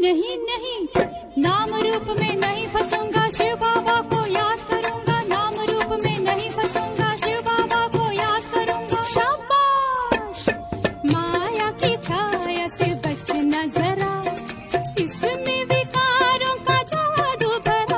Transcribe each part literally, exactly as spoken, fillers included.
नहीं नहीं, नाम रूप में नहीं फंसूंगा, शिव बाबा को याद करूंगा। नाम रूप में नहीं फंसूंगा, शिव बाबा को याद करूंगा। शाबाश, माया की छाया से बचना जरा, इसमें विकारों का जादू भरा।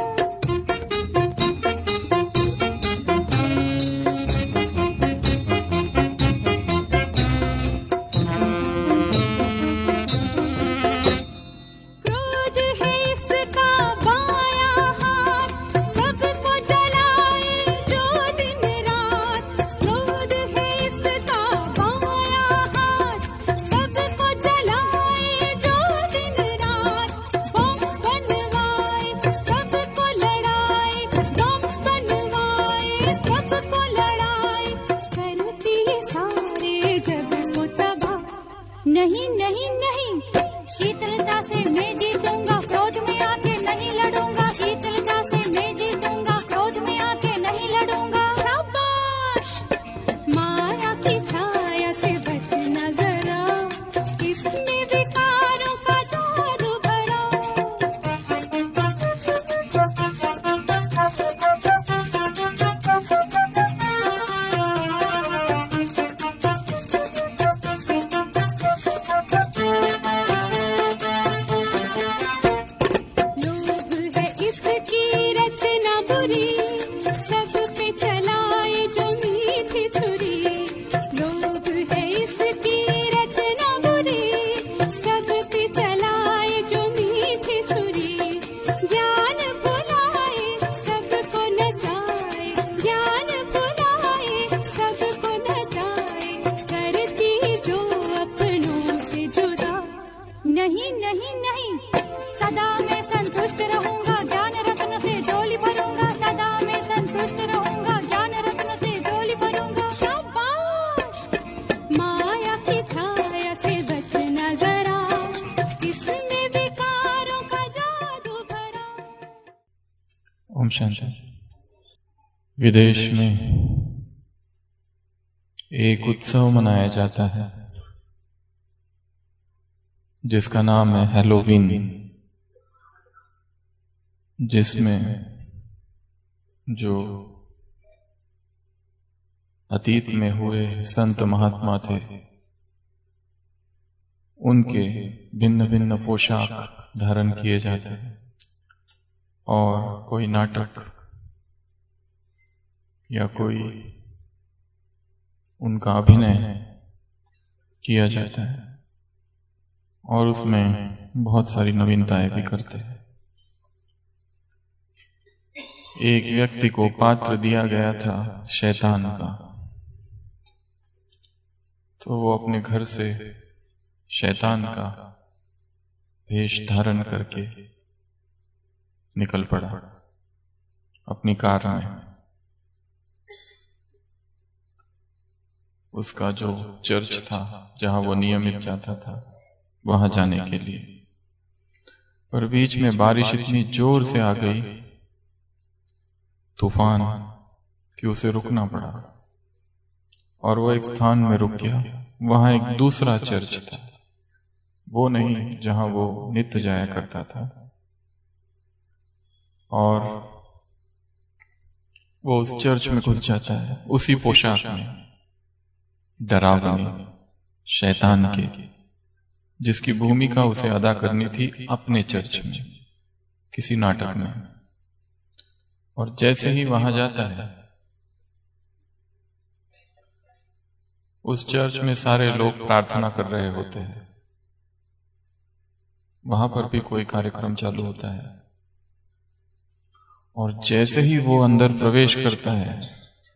नहीं नहीं नहीं, शीतलता से मैं जीतूंगा, क्रोध में आके नहीं लड़ूंगा। शीतलता से मैं जीतूंगा, क्रोध में आके नहीं लड़ूंगा। शाबाश, माया की छाया से बचना जरा, इसमें विकारों का जादू भरा। नहीं नहीं नहीं, सदा मैं संतुष्ट रहूंगा, ज्ञान रत्न से झोली भरूंगा। सदा मैं संतुष्ट रहूंगा, ज्ञान रत्न से झोली भरूंगा। शाबाश, माया की छाया से बचना जरा, इसमें विकारों का जादू भरा। ओम शांति। विदेश में एक उत्सव मनाया जाता है जिसका नाम है हैलोवीन, जिसमें जो अतीत में हुए संत महात्मा थे उनके भिन्न भिन्न पोशाक धारण किए जाते हैं और कोई नाटक या कोई उनका अभिनय किया जाता है और उसमें बहुत सारी नवीनताएं भी करते हैं। एक व्यक्ति को पात्र दिया गया था शैतान का, तो वो अपने घर से शैतान का वेश धारण करके निकल पड़ा अपनी कार में। उसका जो चर्च था जहां वो नियमित जाता था वहां जाने के लिए, पर बीच में बारिश इतनी जोर से आ गई, तूफान, कि उसे रुकना पड़ा और वो एक स्थान में रुक गया। वहां एक दूसरा चर्च था, वो नहीं जहां वो नित्य जाया करता था, और वो उस चर्च में घुस जाता है उसी पोशाक में, डरावनी शैतान के, जिसकी भूमिका उसे अदा करनी थी अपने चर्च में किसी नाटक में। और जैसे ही वहां जाता है, उस चर्च में सारे लोग प्रार्थना कर रहे होते हैं, वहां पर भी कोई कार्यक्रम चालू होता है, और जैसे ही वो अंदर प्रवेश करता है,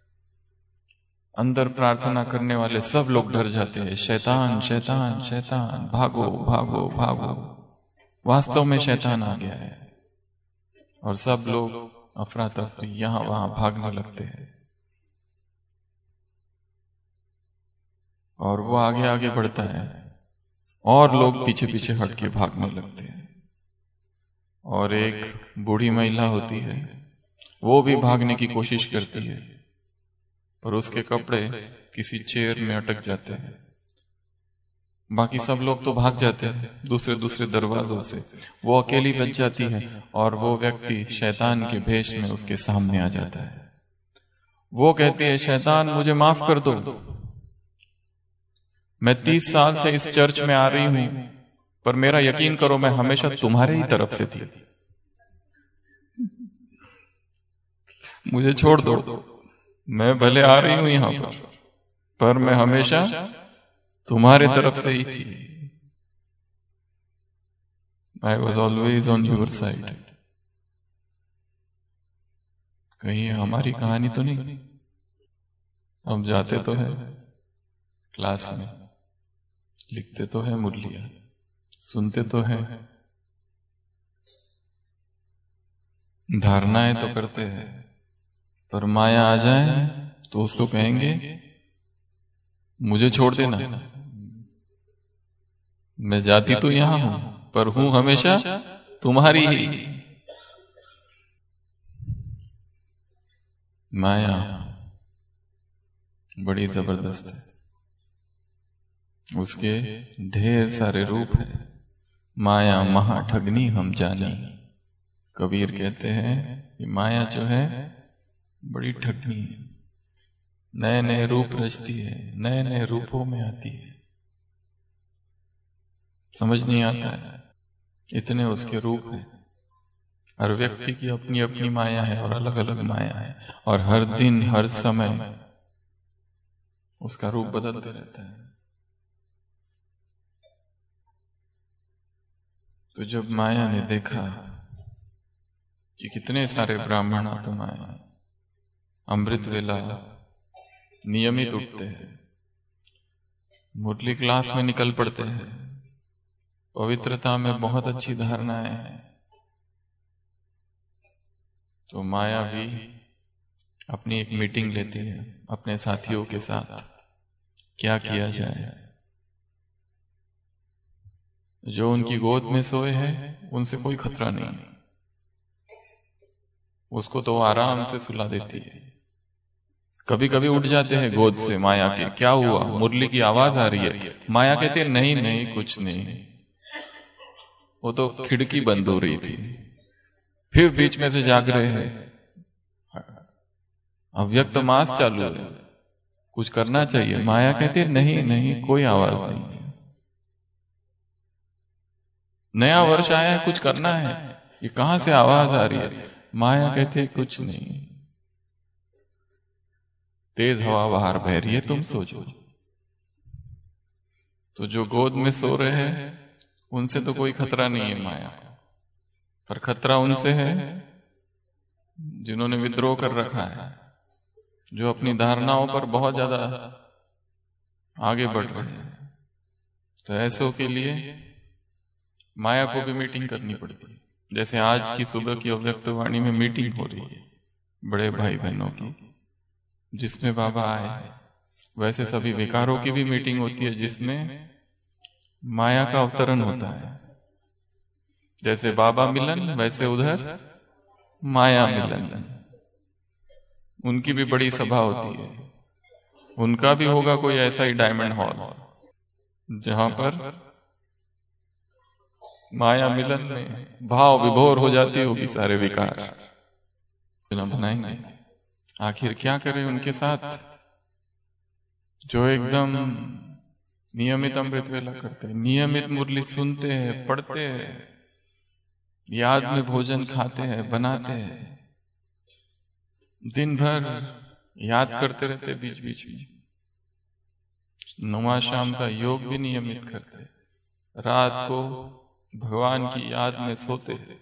अंदर प्रार्थना करने वाले सब लोग डर जाते हैं। शैतान शैतान शैतान, भागो भागो भागो, वास्तव में शैतान आ गया है। और सब लोग अफरा तफरी यहां वहां भागने लगते हैं, और वो आगे आगे बढ़ता है और लोग पीछे पीछे हट के भागने लगते हैं। और एक बूढ़ी महिला होती है, वो भी भागने की कोशिश करती है, पर उसके कपड़े किसी चेयर में अटक जाते हैं। बाकी सब लोग तो भाग जाते हैं दूसरे दूसरे दरवाजों से, वो अकेली बच जाती है और वो व्यक्ति शैतान के भेष में उसके सामने आ जाता है। वो कहती है, शैतान मुझे माफ कर दो, मैं तीस साल से इस चर्च में आ रही हूं, पर मेरा यकीन करो मैं हमेशा तुम्हारे ही तरफ से थी, मुझे छोड़ दो, मैं भले आ रही हूं यहां पर, पर मैं हमेशा तुम्हारे तरफ से ही थी। I was always on your side. कहीं हमारी कहानी तो नहीं? हम जाते तो है क्लास में, लिखते तो है मुरलियां, सुनते तो है, धारणाएं तो करते हैं, पर माया आ जाए तो उसको कहेंगे मुझे छोड़ देना, मैं जाती तो यहां हूं पर हूं हमेशा तुम्हारी ही। माया बड़ी जबरदस्त है, उसके ढेर सारे रूप है। माया महाठगनी हम जानी, कबीर कहते हैं कि माया जो है बड़ी ठगनी है, नए नए रूप रचती है, नए नए रूपों में आती है, समझ नहीं आता है, इतने उसके रूप हैं। हर व्यक्ति की अपनी अपनी माया है और अलग अलग माया है, और हर दिन हर समय उसका रूप बदलते रहता है। तो जब माया ने देखा कि कितने सारे ब्राह्मण आत्मा है, अमृत वेला नियमित उठते हैं, मुरली क्लास में निकल पड़ते हैं, पवित्रता में बहुत अच्छी धारणाएं हैं, तो माया भी अपनी एक मीटिंग लेती है अपने साथियों के साथ, क्या किया जाए। जो उनकी गोद में सोए हैं उनसे कोई खतरा नहीं, उसको तो आराम से सुला देती है। कभी कभी उठ जाते हैं गोद से माया के, क्या हुआ, मुरली की आवाज आ रही है, माया कहते हैं नहीं नहीं कुछ नहीं, वो तो खिड़की बंद हो रही थी। फिर बीच में से जाग रहे हैं, अव्यक्त मास चालू है, कुछ करना चाहिए। माया कहती है नहीं नहीं कोई आवाज नहीं, नया वर्ष आया है, कुछ करना है, ये कहां से आवाज आ रही है। माया कहती है कुछ नहीं, तेज हवा बाहर बह रही है, तुम सो जाओ। तो जो गोद में सो रहे हैं उनसे तो कोई खतरा नहीं है माया, पर खतरा उनसे है जिन्होंने विद्रोह कर रखा है, जो अपनी धारणाओं पर बहुत ज्यादा आगे बढ़ रहे हैं। तो ऐसों के लिए माया को भी मीटिंग करनी पड़ती है। जैसे आज की सुबह की अव्यक्त वाणी में मीटिंग हो रही है बड़े भाई बहनों की, जिसमें बाबा आए, वैसे सभी विकारों की भी मीटिंग होती है जिसमें माया का अवतरण होता है। जैसे बाबा मिलन वैसे उधर माया मिलन, उनकी भी बड़ी सभा होती है। उनका भी होगा कोई ऐसा ही डायमंड हॉल जहां पर माया मिलन में भाव विभोर हो जाती होगी, सारे विकार बनाएंगे। आखिर क्या करें उनके साथ जो एकदम नियमित अमृत वेला करते हैं, नियमित मुरली सुनते हैं, पढ़ते हैं, याद में भोजन खाते हैं, बनाते हैं, दिन भर याद करते रहते, बीच बीच में नुमा शाम का योग भी नियमित करते, रात को भगवान की याद में सोते हैं।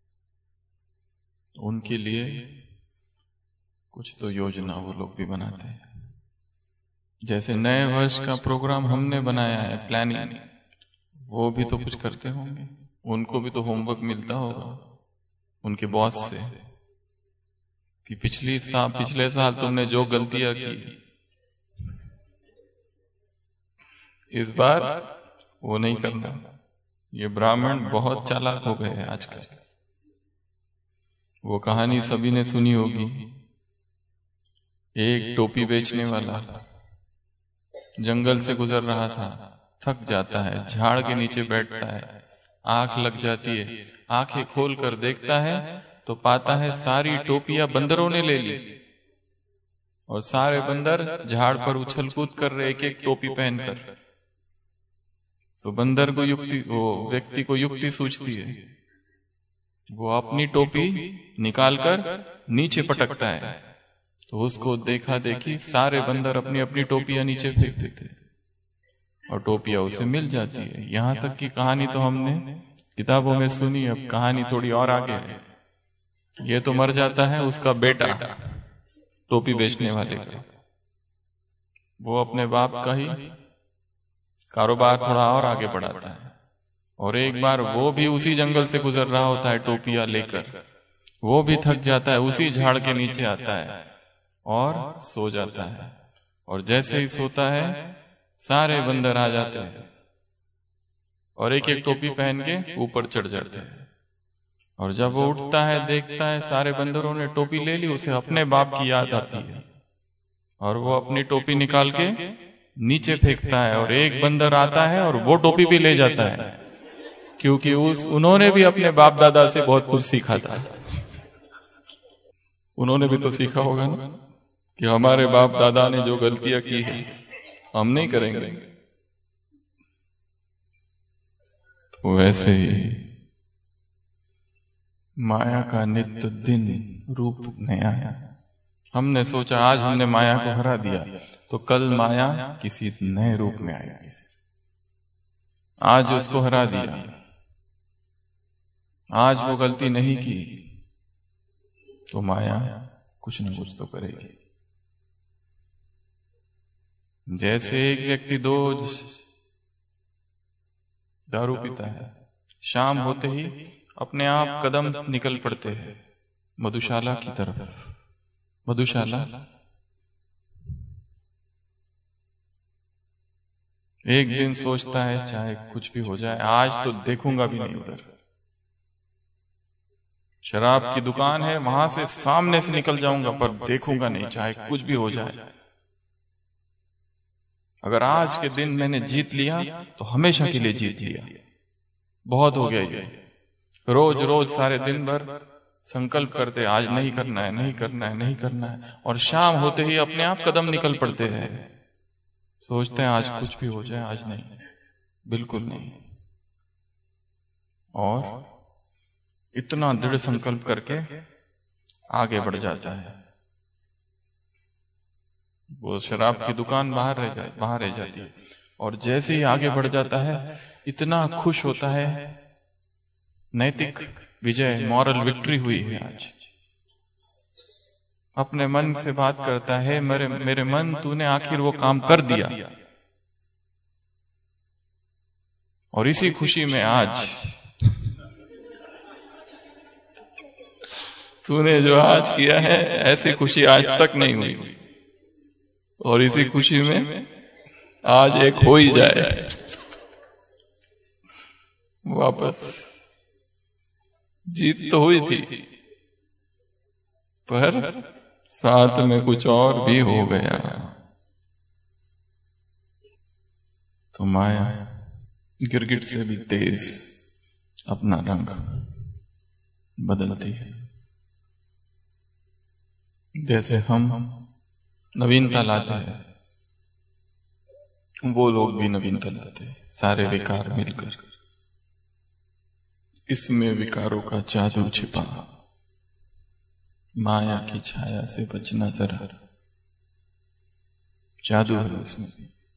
उनके लिए कुछ तो योजना वो लोग भी बनाते हैं। जैसे नए वर्ष का प्रोग्राम हमने बनाया है, प्लानिंग, वो भी तो कुछ करते होंगे, उनको भी तो होमवर्क मिलता होगा उनके बॉस से कि पिछली साल पिछले साल तुमने जो गलतियां की इस बार वो नहीं करना। ये ब्राह्मण बहुत चालाक हो गए हैं आजकल। वो कहानी सभी ने सुनी होगी, एक टोपी बेचने वाला जंगल से गुजर रहा था, थक जाता है, झाड़ के नीचे बैठता है, आंख लग जाती है, आंखें खोल कर देखता है तो पाता है सारी टोपियां बंदरों ने ले ली और सारे बंदर झाड़ पर उछल कूद कर रहे एक एक टोपी पहनकर। तो बंदर को युक्ति, वो व्यक्ति को युक्ति सूझती है, वो अपनी टोपी निकालकर नीचे पटकता है। तो उसको देखा देखी सारे बंदर अपनी अपनी टोपियां नीचे फेंक देते और टोपियां उसे मिल जाती है। यहां तक की कहानी तो हमने किताबों में सुनी, अब कहानी थोड़ी और आगे है। ये तो मर जाता है उसका बेटा, टोपी बेचने वाले का। वो अपने बाप का ही कारोबार थोड़ा और आगे बढ़ाता है और एक बार वो भी उसी जंगल से गुजर रहा होता है टोपियां लेकर, वो भी थक जाता है, उसी झाड़ के नीचे आता है और सो जाता है। और जैसे ही सोता है सारे बंदर आ जाते हैं और एक एक टोपी पहन के ऊपर चढ़ जाते हैं। और जब वो उठता है देखता है सारे बंदरों ने टोपी ले ली, उसे अपने बाप की याद आती है और वो अपनी टोपी निकाल के नीचे फेंकता है और एक बंदर आता है और वो टोपी भी ले जाता है, क्योंकि उस उन्होंने भी अपने बाप दादा से बहुत कुछ सीखा था। उन्होंने भी तो सीखा होगा ना कि हमारे बाप दादा ने जो गलतियां की है हम नहीं करेंगे। तो वैसे ही माया का नित्य दिन रूप नया है। हमने सोचा आज हमने माया को हरा दिया तो कल माया किसी नए रूप में आएगी। आज उसको हरा दिया, आज वो गलती नहीं की तो माया कुछ न कुछ तो करेगी। जैसे एक व्यक्ति रोज दारू पीता है, शाम होते ही अपने आप कदम निकल पड़ते हैं मधुशाला की तरफ। मधुशाला एक दिन सोचता है चाहे कुछ भी हो जाए आज तो देखूंगा भी नहीं उधर। शराब की दुकान है, वहां से सामने से निकल जाऊंगा पर देखूंगा नहीं, चाहे कुछ भी हो जाए। अगर आज के दिन मैंने जीत लिया तो हमेशा के लिए जीत लिया, बहुत हो गया ये। रोज रोज सारे दिन भर संकल्प करते आज नहीं करना है, नहीं करना है, नहीं करना है, और शाम होते ही अपने आप कदम निकल पड़ते हैं। सोचते हैं आज कुछ भी हो जाए, आज नहीं, बिल्कुल नहीं। और इतना दृढ़ संकल्प करके आगे बढ़ जाता है। वो शराब की दुकान बाहर रह जाए बाहर रह जाती है और जैसे ही आगे बढ़ जाता है इतना खुश होता है, नैतिक विजय, मॉरल विक्ट्री हुई है आज। अपने मन से बात करता है, मेरे मेरे मन तूने आखिर वो काम कर दिया। और इसी खुशी में आज तूने जो आज किया है ऐसी खुशी आज तक नहीं हुई, और इसी खुशी में आज एक हो ही जाए वापस। जीत तो हुई थी पर साथ में कुछ और भी हो गया। तो माया गिरगिट से भी तेज अपना रंग बदलती है। जैसे हम नवीनता लाते हैं, वो लोग भी नवीनता लाते हैं, सारे विकार मिलकर। इसमें विकारों का जादू छिपा, माया की छाया से बचना जरा, जादू है उसमें,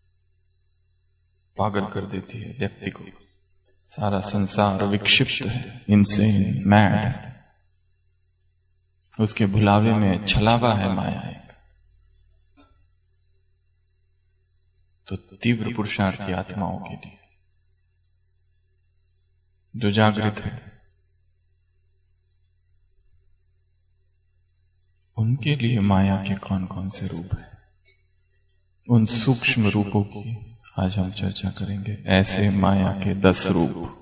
पागल कर देती है व्यक्ति को। सारा संसार विक्षिप्त है, इनसेन, मैड। उसके भुलावे में छलावा है माया एक। तो तीव्र पुरुषार्थी आत्माओं के लिए जो जागृत है, उनके लिए माया के कौन कौन से रूप है, उन सूक्ष्म रूपों की आज हम चर्चा करेंगे। ऐसे माया के दस रूप।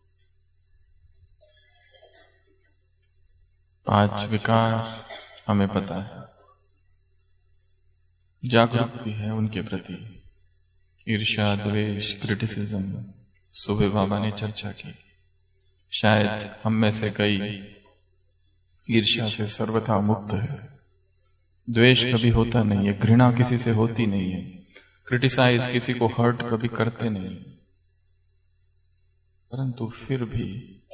पांच विकार हमें पता है, जागरूक भी है उनके प्रति, ईर्ष्या, द्वेष, क्रिटिसिज्म, सुबह बाबा ने चर्चा की। शायद हम में से कई ईर्ष्या से सर्वथा मुक्त है, द्वेष कभी होता नहीं है, घृणा किसी से होती नहीं है, क्रिटिसाइज किसी को हर्ट कभी करते नहीं, परंतु फिर भी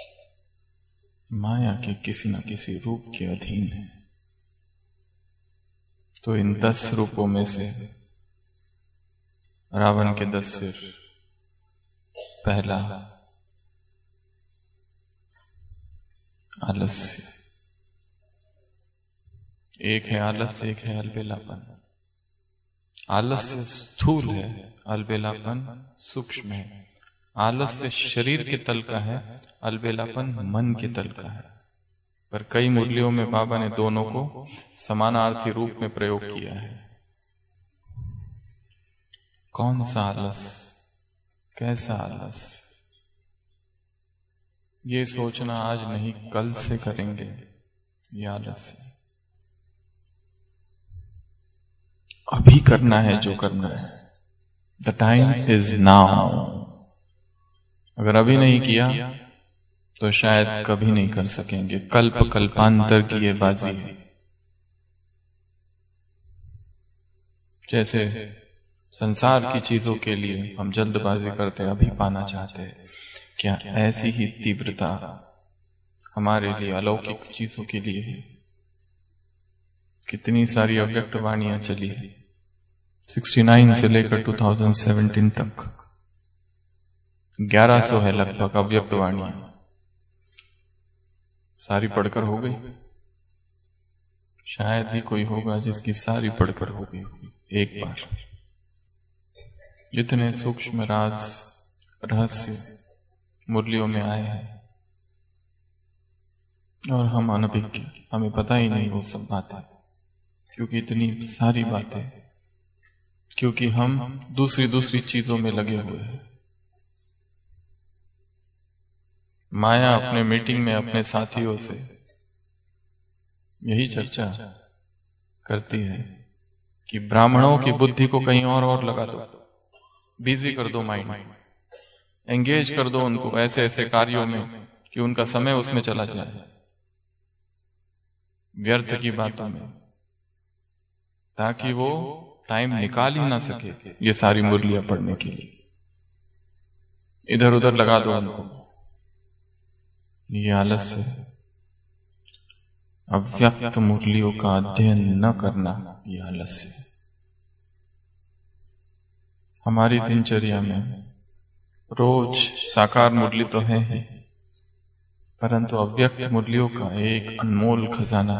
माया के किसी न किसी रूप के अधीन है। तो इन दस रूपों में से रावण के दस सिर, पहला आलस्य, एक है आलस्य, एक है अलबेलापन। आलस्य स्थूल है, अलबेलापन सूक्ष्म है। आलस्य शरीर के तल का है, अलबेलापन मन के तल का है। पर कई मुरलियों में बाबा ने दोनों को समानार्थी रूप में प्रयोग किया है। कौन सा आलस, कैसा आलस, ये सोचना आज नहीं कल से करेंगे। ये आलस अभी करना है, जो करना है। The time is now. अगर अभी नहीं किया तो शायद कभी नहीं कर सकेंगे। कल्प कल्पांतर की ये बाजी है। जैसे संसार की चीजों के लिए हम जल्दबाजी करते हैं, अभी पाना चाहते हैं, क्या ऐसी ही तीव्रता हमारे लिए अलौकिक चीजों के लिए है? कितनी सारी अव्यक्त वाणियां चली है, उनहत्तर से लेकर दो हज़ार सत्रह तक ग्यारह सौ है लगभग अव्यक्त वाणियां। सारी पढ़कर हो गई? शायद ही कोई होगा जिसकी सारी पढ़कर हो गई एक बार। जितने सूक्ष्म राज रहस्य मुरलियों में आए हैं और हम अनभिज्ञ, हमें पता ही नहीं वो सब बातें, क्योंकि इतनी सारी बातें, क्योंकि हम दूसरी दूसरी चीजों में लगे हुए हैं। माया अपने मीटिंग में अपने साथियों से यही चर्चा करती है कि ब्राह्मणों की बुद्धि को कहीं और और लगा दो, बिजी कर दो माइंड, एंगेज कर दो उनको ऐसे ऐसे कार्यों में कि उनका समय उसमें चला जाए, व्यर्थ की बातों में, ताकि वो टाइम निकाल ही ना सके ये सारी मुरलियां पढ़ने के लिए। इधर उधर लगा दो उनको। ये आलस्य है। अव्यक्त मुरलियों का अध्ययन न करना ये आलस्य है। हमारी दिनचर्या में रोज साकार मुरली तो है ही, परंतु अव्यक्त मुरलियों का एक अनमोल खजाना,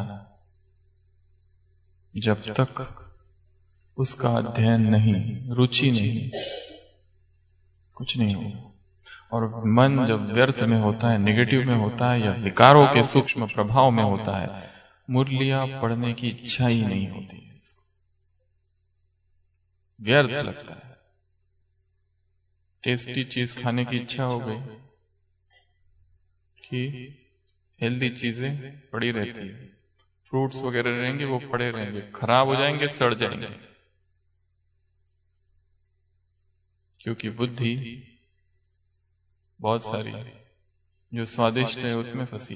जब तक उसका अध्ययन नहीं, रुचि नहीं, कुछ नहीं होगा। और मन जब व्यर्थ में होता है, नेगेटिव में होता है, या विकारों के सूक्ष्म प्रभाव में होता है, मुरलियां पढ़ने की इच्छा ही नहीं होती है, व्यर्थ लगता है। टेस्टी चीज खाने की इच्छा हो गई कि हेल्दी चीजें पड़ी रहती है, फ्रूट्स वगैरह रहेंगे वो पड़े रहेंगे, खराब हो जाएंगे, सड़ जाएंगे, क्योंकि बुद्धि बहुत सारी जो स्वादिष्ट है उसमें फंसी।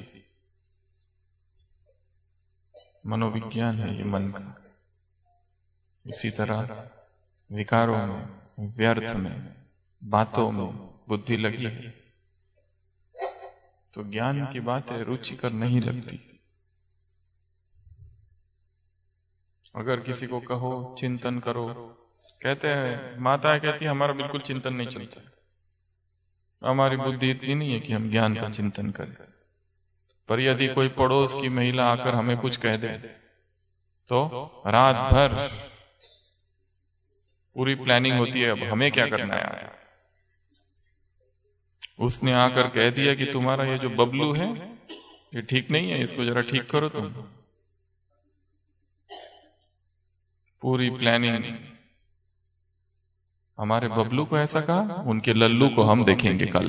मनोविज्ञान है ये मन का। इसी तरह विकारों में, व्यर्थ में, बातों में बुद्धि लगी है तो ज्ञान की बातें रुचिकर नहीं लगती। अगर किसी को कहो चिंतन करो, कहते हैं, माता कहती है हमारा बिल्कुल चिंतन नहीं चलता, हमारी बुद्धि इतनी नहीं है कि हम ज्ञान का चिंतन करें। पर यदि कोई पड़ोस की महिला आकर हमें कुछ कह दे तो रात भर पूरी प्लानिंग होती है, अब हमें क्या करना है। उसने आकर कह दिया कि तुम्हारा ये जो बबलू है ये ठीक नहीं है, इसको जरा ठीक करो तुम। पूरी प्लानिंग, हमारे बबलू को ऐसा कहा, उनके लल्लू को हम देखेंगे कल।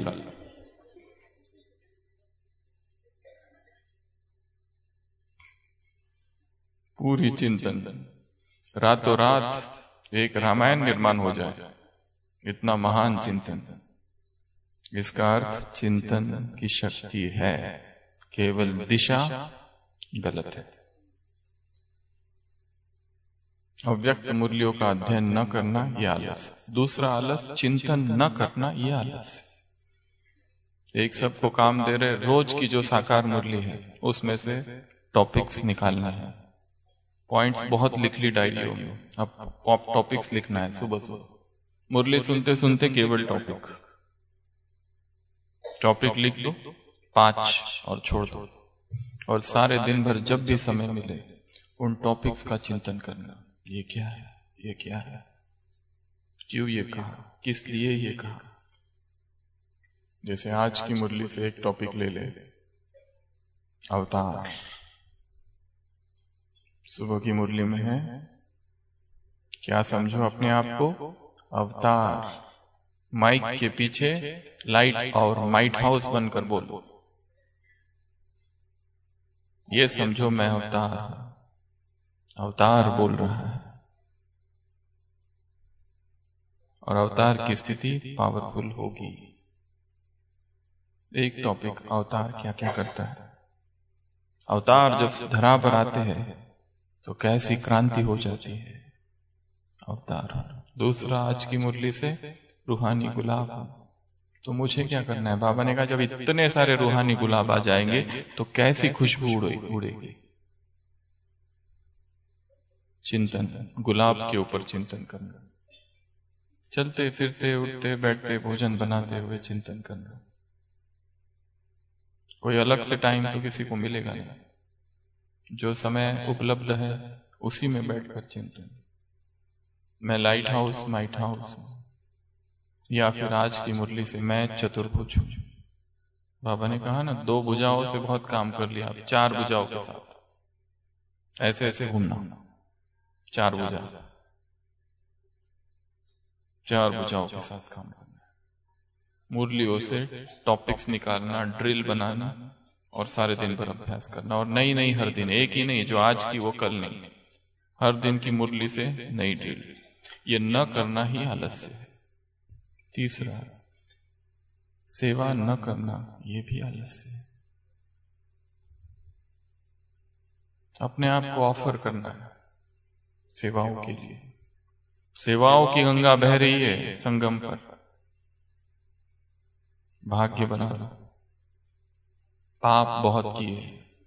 पूरी चिंतन, रातों रात एक रामायण निर्माण हो जाए, इतना महान चिंतन। इसका अर्थ चिंतन की शक्ति है, केवल दिशा गलत है। अव्यक्त मूल्यों का अध्ययन न करना यह आलस। दूसरा आलस चिंतन न करना यह आलस। एक सबको काम दे रहे, रोज की जो साकार मुरली है उसमें से टॉपिक्स निकालना है। पॉइंट्स बहुत लिख ली डायरियों में, अब टॉपिक्स लिखना है सुबह सुबह। मुरली सुनते सुनते केवल टॉपिक टॉपिक लिख दो, पांच और छोड़ दो, और सारे दिन भर जब भी समय मिले उन टॉपिक्स का चिंतन करना। ये क्या है, ये क्या है, क्यों ये कहा, किस लिए ये कहा। जैसे आज की मुरली से एक टॉपिक ले ले, अवतार। सुबह की मुरली में है, क्या समझो अपने आप को अवतार। माइक के पीछे लाइट और माइट हाउस बनकर बोलो, ये समझो मैं अवतार, अवतार बोल रहा है। और अवतार की स्थिति पावरफुल होगी। एक टॉपिक, अवतार क्या क्या करता है। अवतार जब धरा पर आते हैं तो कैसी क्रांति हो जाती है अवतार। दूसरा, आज की मुरली से रूहानी गुलाब। तो मुझे क्या करना है? बाबा ने कहा जब इतने सारे रूहानी गुलाब आ जाएंगे तो कैसी खुशबू उड़ेगी। चिंतन, गुलाब के ऊपर चिंतन करना। चलते फिरते उठते बैठते भोजन बनाते हुए चिंतन करना। कोई अलग से टाइम तो किसी को मिलेगा नहीं। जो समय उपलब्ध है उसी में बैठकर चिंतन। मैं लाइट हाउस माइट हाउस हूं, या फिर आज की मुरली से मैं चतुर्भुज हूं। बाबा ने कहा ना, दो भुजाओं से बहुत काम कर लिया, आप चार भुजाओं के साथ ऐसे ऐसे घूमना। चार भुजा चार भुजाओं के साथ काम करना। मुरलियों से टॉपिक्स निकालना, ड्रिल बनाना और सारे दिन भर अभ्यास करना। और नई नई हर दिन, एक ही नहीं जो आज की वो कल नहीं, हर दिन की मुरली से नई ड्रिल। ये न करना ही आलस्य है। तीसरा, सेवा न करना, ये भी आलस्य है। अपने आप को ऑफर करना है सेवाओं के लिए। सेवाओं की गंगा बह रही है संगम पर, भाग्य बना लो। पाप बहुत किए,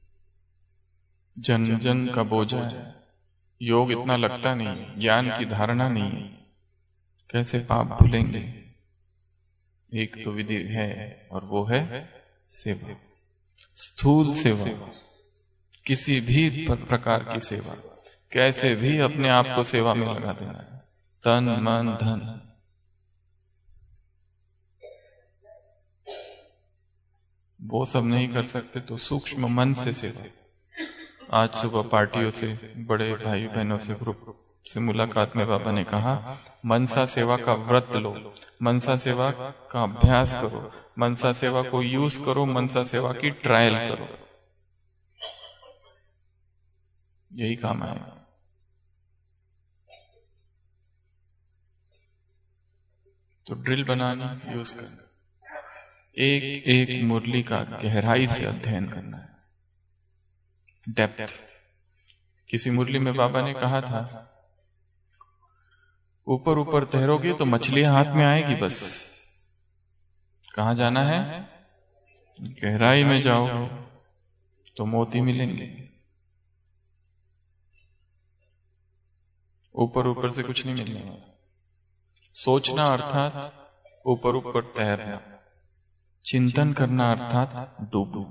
जन जन का बोझा है, योग इतना लगता नहीं, ज्ञान की धारणा नहीं है, कैसे पाप भूलेंगे। एक तो विधि है और वो है सेवा। स्थूल सेवा, किसी भी प्रकार की सेवा, कैसे भी अपने आप को सेवा में लगा देना है, तन मन धन। वो सब नहीं कर सकते तो सूक्ष्म मन से सेवा। आज सुबह पार्टियों से, बड़े भाई बहनों से, ग्रुप से मुलाकात में बाबा ने कहा, मनसा सेवा का व्रत लो, मनसा सेवा का अभ्यास करो, मनसा सेवा को यूज करो, मनसा सेवा की ट्रायल करो, यही काम आएगा। तो ड्रिल बनाना, यूज करना, एक एक मुरली का गहराई से अध्ययन करना है, डेप्थ। किसी मुरली में बाबा ने कहा था, ऊपर ऊपर तैरोगे तो मछलियां हाथ में आएगी, बस कहां जाना है? गहराई में जाओगे तो मोती मिलेंगे। ऊपर ऊपर से कुछ नहीं मिलने वाला। सोचना अर्थात ऊपर ऊपर तैरना, चिंतन करना अर्थात डूबो।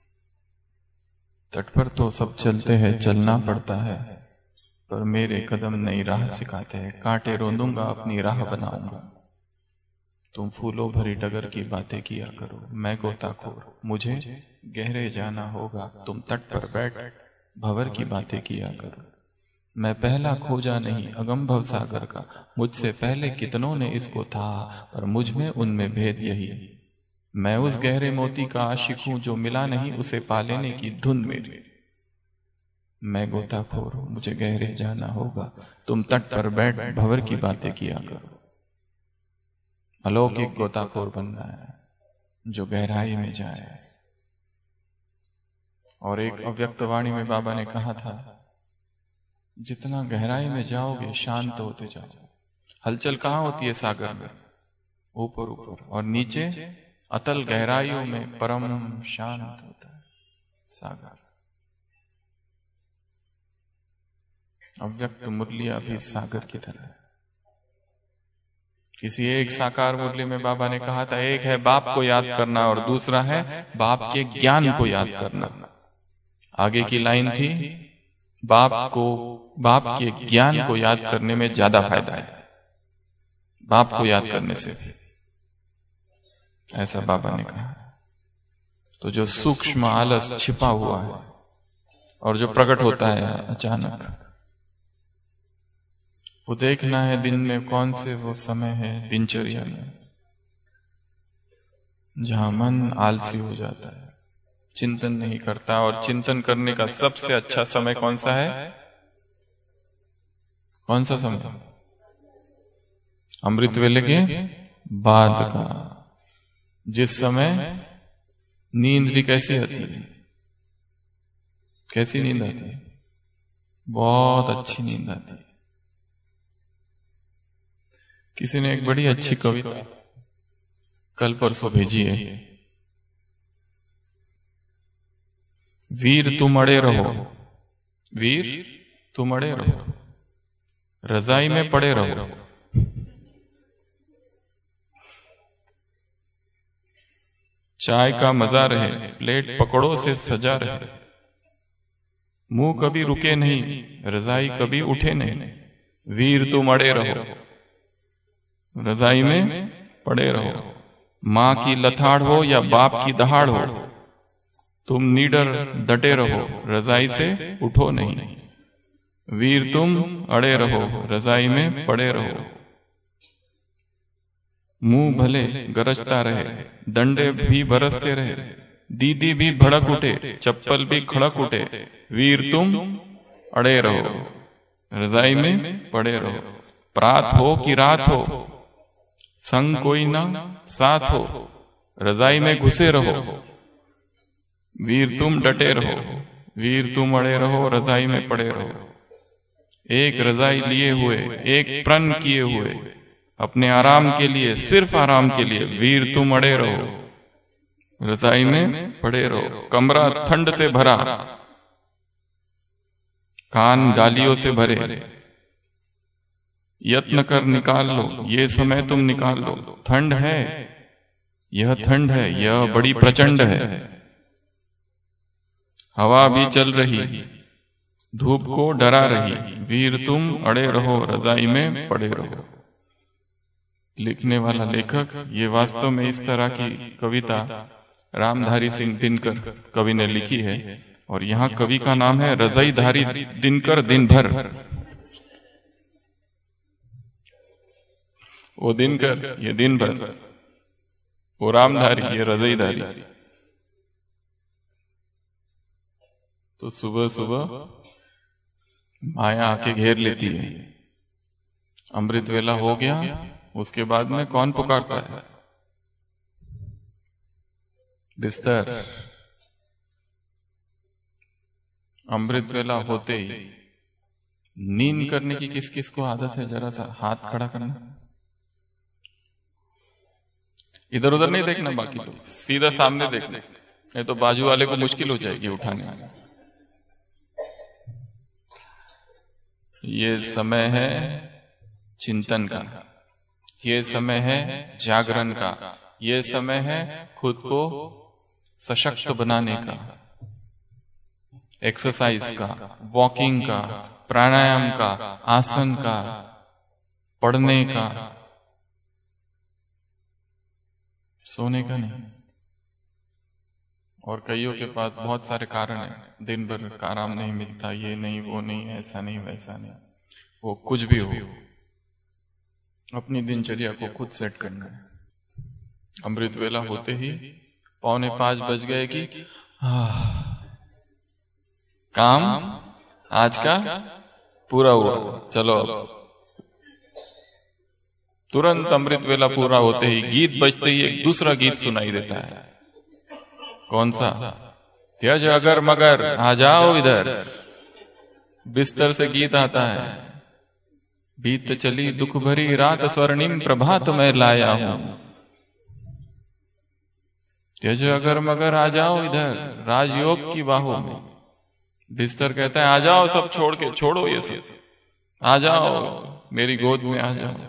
तट पर तो सब चलते हैं, चलना पड़ता है, पर मेरे कदम नई राह सिखाते हैं। कांटे रोंदूंगा, अपनी राह बनाऊंगा। तुम फूलों भरी डगर की बातें किया करो, मैं गोताखोर, मुझे गहरे जाना होगा। तुम तट पर बैठ भंवर की बातें किया करो। मैं पहला खोजा नहीं अगम भव सागर का, मुझसे पहले कितनों ने इसको था, और मुझ में उनमें भेद यही। मैं उस गहरे मोती का आशिक हूं, जो मिला नहीं उसे पा लेने की धुन मेरी। मैं गोताखोर हूं, मुझे गहरे जाना होगा। तुम तट पर बैठ भंवर की बातें किया करो। अलौकिक गोताखोर बनना है जो गहराई में जाए। और एक अव्यक्त वाणी में बाबा ने कहा था, जितना गहराई में जाओगे शांत होते जाओ। हलचल कहाँ होती है सागर में? ऊपर ऊपर, और नीचे अतल गहराइयों में परम शांत होता है सागर। अव्यक्त मुरलियां भी सागर की तरह है। किसी एक साकार मुरली में बाबा ने कहा था, एक है बाप को याद करना और दूसरा है बाप के ज्ञान को याद करना। आगे की लाइन थी, बाप को बाप के ज्ञान को याद करने में ज्यादा फायदा है बाप को याद करने से, ऐसा बाबा ने कहा। तो जो सूक्ष्म आलस छिपा हुआ है और जो प्रकट होता है अचानक, वो देखना है दिन में कौन से वो समय है दिनचर्या में जहां मन आलसी हो जाता है, चिंतन नहीं करता। और चिंतन करने का सबसे अच्छा समय कौन सा है? कौन सा समय? अमृत वेले के बाद का, जिस समय नींद भी कैसी आती है? कैसी नींद आती है? बहुत अच्छी नींद आती है। किसी ने एक बड़ी अच्छी कविता कल परसों भेजी है, वीर तुम अड़े रहो, वीर तुम अड़े रहो, रजाई में पड़े रहो। चाय का मजा रहे, प्लेट पकड़ो से सजा रहे, मुंह कभी रुके नहीं, रजाई कभी उठे नहीं। वीर तुम अड़े रहो, रजाई में पड़े रहो। माँ की लथाड़ हो या बाप की दहाड़ हो, तुम नीडर डटे रहो, रजाई से उठो नहीं। वीर तुम अड़े रहो, रजाई में पड़े रहो। मुंह भले गरजता रहे, डंडे भी बरसते रहे, दीदी भी भड़क उठे, चप्पल भी खड़क उठे। वीर तुम अड़े रहो, रजाई में पड़े रहो। प्रात हो कि रात हो, संग कोई ना साथ हो, रजाई में घुसे रहो। वीर तुम डटे रहो, वीर तुम अड़े रहो, रजाई में पड़े रहो। एक रजाई लिए हुए, एक प्रण किए हुए, अपने आराम के लिए, सिर्फ आराम के लिए। वीर तुम अड़े रहो, रजाई में पड़े रहो। कमरा ठंड से भरा, कान गालियों से भरे, यत्न कर निकाल लो, ये समय तुम निकाल लो। ठंड है, यह ठंड है, यह बड़ी प्रचंड है। हवा भी चल रही, धूप को डरा रही। वीर तुम अड़े रहो, रजाई में पड़े रहो। लिखने वाला लेखक, ये वास्तव में इस तरह की कविता रामधारी सिंह दिनकर कवि ने लिखी है, और यहाँ कवि का नाम है रजाईधारी दिनकर दिन भर। वो दिनकर, ये दिन भर, वो रामधारी, ये रजाईधारी। तो सुबह सुबह माया आके घेर लेती है। अमृत वेला हो गया, उसके बाद में कौन पुकारता है? बिस्तर। अमृत वेला होते ही नींद करने की किस किस को आदत है? जरा सा हाथ खड़ा करना। इधर उधर नहीं देखना, बाकी लोग सीधा सामने देखना, नहीं तो बाजू वाले को मुश्किल हो जाएगी उठाने में। ये समय है चिंतन का, ये समय है जागरण का, ये समय है खुद को सशक्त बनाने का, एक्सरसाइज का, वॉकिंग का, प्राणायाम का, आसन का, पढ़ने का, सोने का नहीं। और कईयों के पास बहुत सारे कारण हैं, दिन भर आराम नहीं मिलता, ये नहीं, वो नहीं, ऐसा नहीं, वैसा नहीं। वो कुछ भी हो, अपनी दिनचर्या को खुद सेट करना है। अमृत वेला होते ही पौने पांच बज गए कि काम आज का पूरा हुआ, चलो अब। तुरंत अमृत वेला पूरा होते ही, गीत बजते ही एक दूसरा गीत सुनाई देता है। कौन सा? त्यज अगर मगर आ जाओ इधर। बिस्तर से गीत आता है, बीत चली दुख भरी रात स्वर्णिम प्रभात मैं लाया हूं। त्यज अगर मगर आ जाओ इधर, राजयोग की बाहों में। बिस्तर कहता है आ जाओ, सब छोड़ के, छोड़ो ये सब, आ जाओ मेरी गोद में आ जाओ।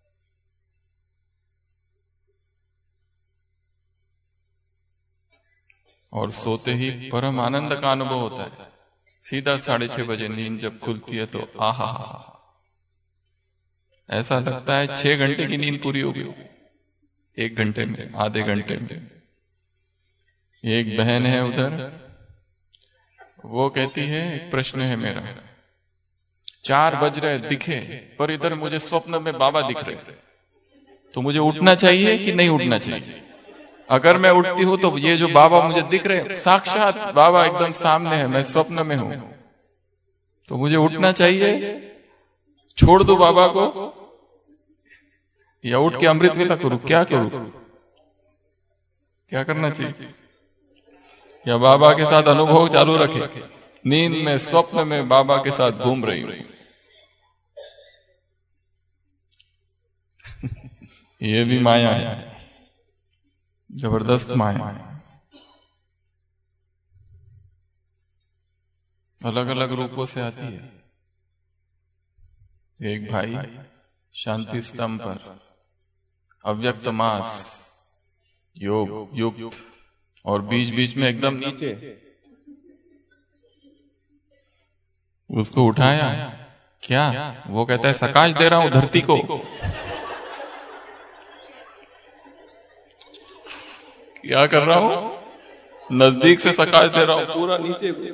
और सोते ही परम आनंद का अनुभव होता है। सीधा साढ़े छह बजे नींद जब खुलती है तो आहा, ऐसा लगता है छह घंटे की नींद पूरी हो गई एक घंटे में, आधे घंटे में। एक बहन है उधर, वो कहती है एक प्रश्न है मेरा, चार बज रहे दिखे पर इधर मुझे स्वप्न में बाबा दिख रहे, तो मुझे उठना चाहिए कि नहीं उठना चाहिए? अगर मैं उठती हूं तो ये जो बाबा मुझे दिख रहे, साक्षात बाबा एकदम सामने है, मैं स्वप्न में हूं, तो मुझे उठना चाहिए, छोड़ दो बाबा को, या उठ के अमृत वेला करूं? क्या करूं? क्या करना चाहिए? या बाबा के साथ अनुभव चालू रखे, नींद में स्वप्न में बाबा के साथ घूम रही हूं? ये भी माया है, जबरदस्त माया है। अलग अलग रूपों से आती है। एक भाई शांति स्तंभ पर अव्यक्त मास योग युक्त, और बीच बीच में एकदम नीचे, उसको उठाया, क्या वो कहता है सकाश दे रहा हूं धरती को। क्या कर रहा हूं? नजदीक से सकाश दे रहा हूं, पूरा नीचे को।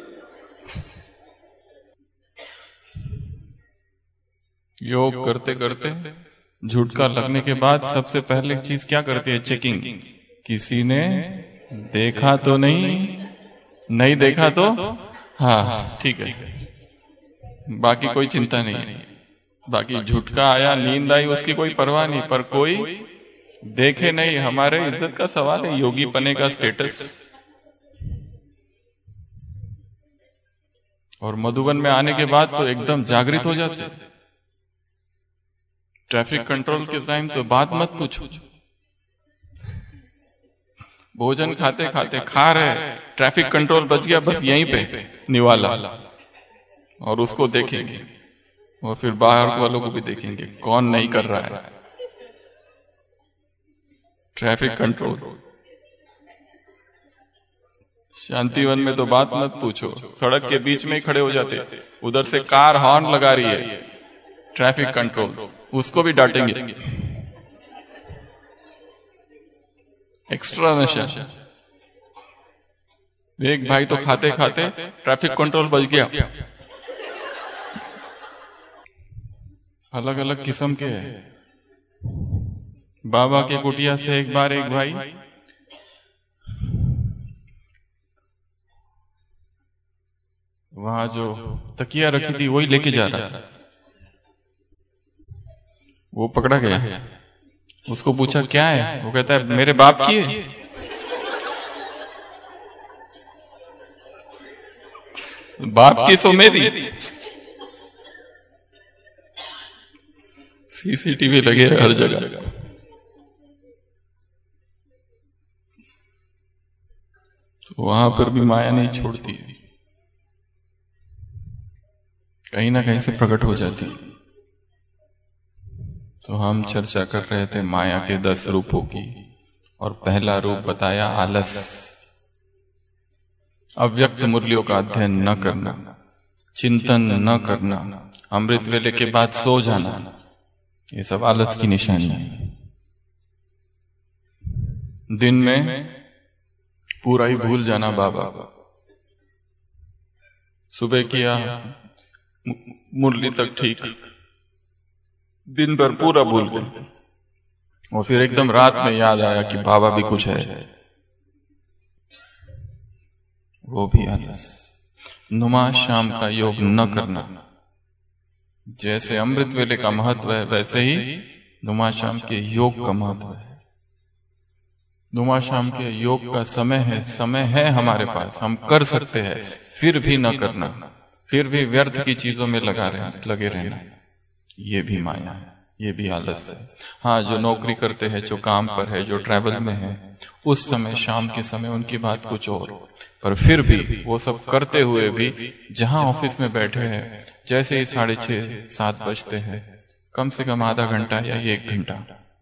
योग करते करते झुटका लगने के बाद सबसे पहले चीज क्या करती है? चेकिंग। किसी ने देखा तो नहीं, नहीं देखा तो हाँ ठीक है, बाकी कोई चिंता नहीं। बाकी झुटका आया, नींद आई, उसकी कोई परवाह नहीं, पर कोई देखे नहीं, हमारे इज्जत का सवाल है, योगी पने का स्टेटस। और मधुबन में आने के बाद तो एकदम जागृत हो जाते। ट्रैफिक कंट्रोल के टाइम तो बात मत पूछो, भोजन खाते खाते खा रहे, ट्रैफिक कंट्रोल बच गया, बस यहीं पे निवाला, और उसको देखेंगे, और फिर बाहर वालों को भी देखेंगे कौन नहीं कर रहा है ट्रैफिक कंट्रोल। शांतिवन में तो बात मत पूछो, सड़क के बीच में ही खड़े हो जाते, उधर से कार हॉर्न लगा रही है, ट्रैफिक कंट्रोल, उसको भी डांटेंगे, एक्स्ट्रा नशा। एक भाई तो खाते खाते ट्रैफिक कंट्रोल बच गया। अलग अलग किस्म के है। बाबा के कुटिया से एक बार एक भाई वहां जो तकिया रखी थी वही लेके जा रहा था, वो पकड़ा गया। उसको पूछा क्या है? वो कहता है मेरे बाप की है। बाप की सो मेरी। सीसीटीवी लगे हर जगह। तो वहां पर भी माया नहीं छोड़ती है, कहीं ना कहीं से प्रकट हो जाती है। तो हम चर्चा कर रहे थे माया के दस रूपों की, और पहला रूप बताया आलस, अव्यक्त मुरलियों का अध्ययन न करना, चिंतन न करना, अमृत वेले के बाद सो जाना, ये सब आलस की निशानी है। दिन में पूरा ही भूल जाना बाबा, सुबह किया मुरली तक ठीक, दिन भर पूरा भूल गए, और फिर एकदम रात में याद आया कि बाबा भी कुछ है, वो भी आलस। नुमा शाम का योग न करना, जैसे अमृत वेले का महत्व है वैसे ही धुमाशाम के योग का महत्व है। धुमाशाम के योग का समय है, समय है हमारे पास, हम कर सकते हैं, फिर भी न करना, फिर भी व्यर्थ की चीजों में लगा रहे लगे रहना, ये भी माया है, ये भी आलस है। हाँ, जो नौकरी करते हैं, जो काम पर है, जो ट्रैवल में है, उस समय शाम के समय उनकी बात कुछ और, पर फिर भी वो सब करते हुए भी जहां ऑफिस में बैठे हैं, जैसे ही साढ़े छह सात बजते हैं, कम से कम आधा घंटा या एक घंटा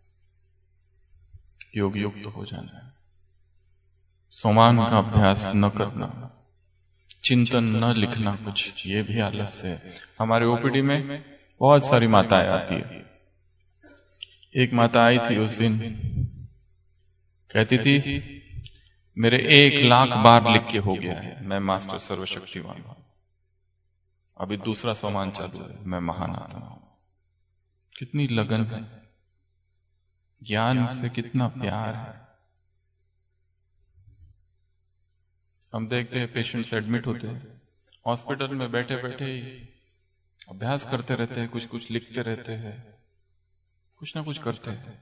योग युक्त तो हो जाना है। सोमान का अभ्यास न करना, चिंतन न लिखना कुछ, ये भी आलस है। हमारे ओपीडी में बहुत सारी माताएं आती है। एक माता आई थी उस दिन, कहती थी मेरे एक लाख बार लिख के हो गया है, मैं मास्टर सर्वशक्तिवान हूं, अभी दूसरा सोमान चालू है, मैं महान आत्मा हूं। कितनी लगन है, ज्ञान से कितना प्यार है। हम देखते हैं पेशेंट्स एडमिट होते हैं, हॉस्पिटल में बैठे बैठे ही अभ्यास करते रहते हैं, कुछ कुछ लिखते रहते हैं, कुछ ना कुछ करते हैं,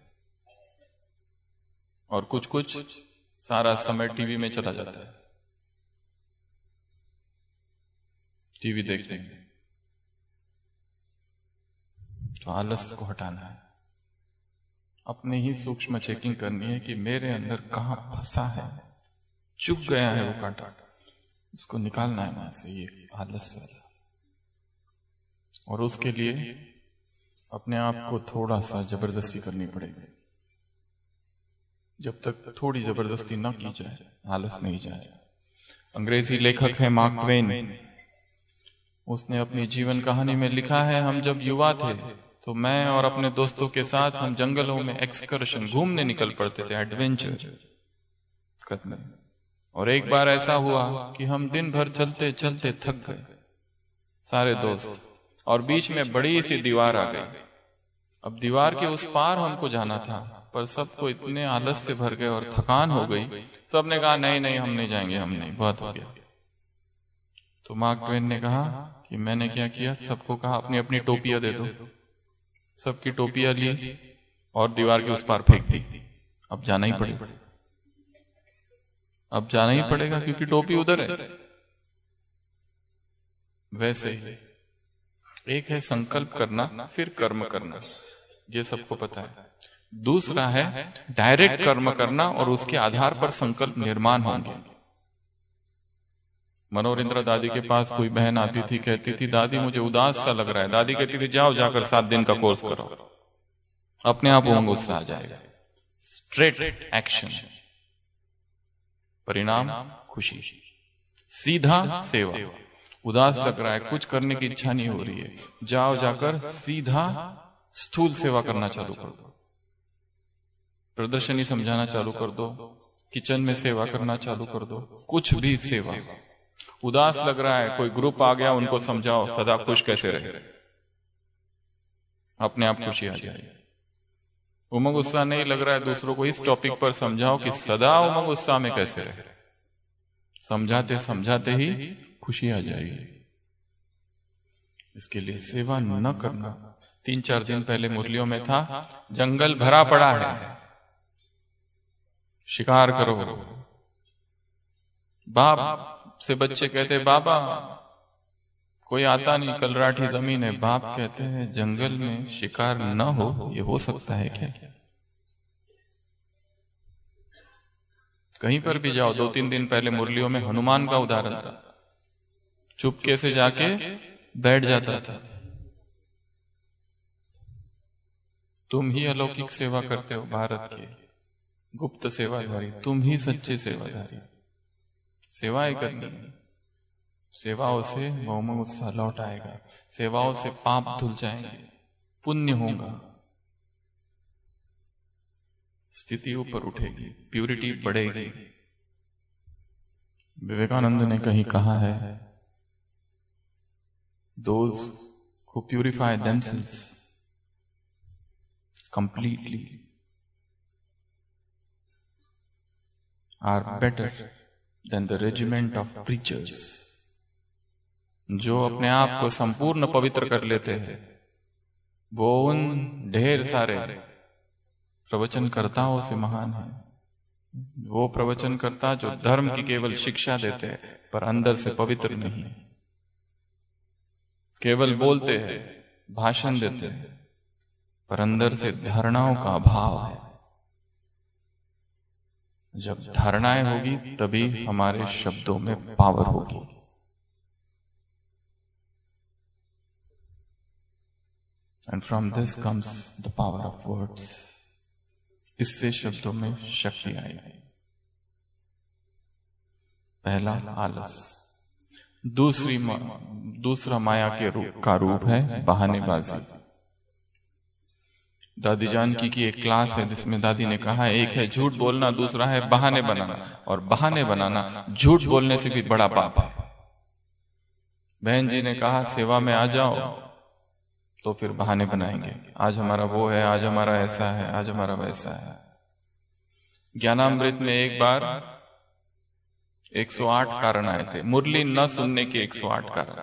और कुछ कुछ सारा समय टीवी में चला जाता है, टीवी देखते हैं। तो आलस को हटाना है, अपने ही सूक्ष्म चेकिंग करनी है कि मेरे अंदर कहां फंसा है, चुप गया है वो कांटा, उसको निकालना है वहां से, ये आलस से। और उसके लिए अपने आप को थोड़ा सा जबरदस्ती करनी पड़ेगी। जब तक थोड़ी जबरदस्ती न की जाए, आलस नहीं जाए। अंग्रेजी लेखक है मार्क ट्वेन, उसने अपनी जीवन कहानी में लिखा है, हम जब युवा थे तो मैं और अपने दोस्तों के साथ हम जंगलों में एक्सकर्शन घूमने निकल पड़ते थे, एडवेंचर करने। और एक बार ऐसा हुआ कि हम दिन भर चलते चलते थक गए सारे दोस्त, और बीच में बड़ी सी दीवार आ गई। अब दीवार के उस पार हमको जाना था, पर सबको इतने आलस से भर गए और थकान हो गई, सबने कहा नहीं नहीं हम नहीं जाएंगे, हम नहीं, बहुत हो गया। तो मार्क ट्वेन ने कहा कि मैंने क्या किया, सबको कहा अपनी अपनी टोपियां दे दो, सबकी टोपियां ली और दीवार के उस पार फेंक दी। अब जाना ही पड़ेगा, अब जाना ही पड़ेगा क्योंकि टोपी उधर है। वैसे ही एक है संकल्प करना, फिर कर्म करना, ये सबको पता है। दूसरा है डायरेक्ट कर्म करना और उसके आधार पर संकल्प निर्माण होंगे। मनोहर इंदिरा दादी के पास कोई बहन आती थी, कहती थी दादी मुझे उदास सा लग रहा है। दादी कहती थी जाओ जाकर सात दिन का कोर्स करो, अपने आप उमंग उत्साह आ जाएगा। स्ट्रेट एक्शन, परिणाम खुशी, सीधा सेवा। उदास लग रहा है, कुछ करने की इच्छा नहीं हो रही है, जाओ जाकर सीधा स्थूल सेवा करना चालू कर दो, प्रदर्शनी समझाना चालू कर दो, किचन में सेवा करना चालू कर दो, कुछ भी सेवा। उदास लग रहा है, कोई ग्रुप आ गया, उनको समझाओ सदा खुश कैसे रहे, अपने आप खुशी आ जाएगी। उमंग उत्साह नहीं लग रहा है, दूसरों को इस टॉपिक पर समझाओ कि सदा उमंग उत्साह में कैसे रहे, समझाते समझाते ही खुशी आ जाएगी। इसके लिए सेवा न करना। तीन चार दिन पहले मुरलियों में था, जंगल भरा पड़ा है, शिकार करो। बाप से बच्चे कहते बाबा कोई आता नहीं, कलराठी जमीन है। बाप कहते हैं जंगल में शिकार न हो, ये हो सकता है क्या? कहीं पर भी जाओ, दो तीन दिन पहले मुरलियों में हनुमान का उदाहरण था, चुपके से जाके बैठ जाता था। तुम ही अलौकिक सेवा करते हो, भारत के गुप्त सेवाधारी, तुम ही सच्चे सेवाधारी। सेवाएं करनी, सेवाओं से उमंग उत्साह लौट आएगा, सेवाओं से पाप धुल जाएंगे, पुण्य होगा, स्थिति ऊपर उठेगी, प्यूरिटी बढ़ेगी। विवेकानंद ने कहीं कहा है, those who purify themselves completely are better than the regiment of preachers. जो अपने आप को संपूर्ण पवित्र कर लेते हैं, वो उन ढेर सारे प्रवचनकर्ताओं से महान है। वो प्रवचनकर्ता जो धर्म की केवल शिक्षा देते हैं पर अंदर से पवित्र नहीं, केवल बोलते हैं, भाषण देते हैं, पर अंदर से धारणाओं का अभाव है। जब धारणाएं होगी तभी हमारे शब्दों में पावर होगी। And from this comes the power of words. इससे शब्दों में शक्ति आएगी। पहला आलस, दूसरी मा, दूसरा माया के रूप का रूप है बहानेबाजी। दादी जानकी की एक क्लास है जिसमें दादी ने कहा, एक है झूठ बोलना, दूसरा है बहाने बनाना, और बहाने बनाना झूठ बोलने से भी बड़ा पाप है। बहन जी ने कहा, सेवा में आ जाओ तो फिर बहाने बनाएंगे, आज हमारा वो है, आज हमारा ऐसा है, आज हमारा वैसा है। ज्ञानामृत में एक बार एक सौ आठ कारण आए थे, मुरली न सुनने के एक सौ आठ कारण।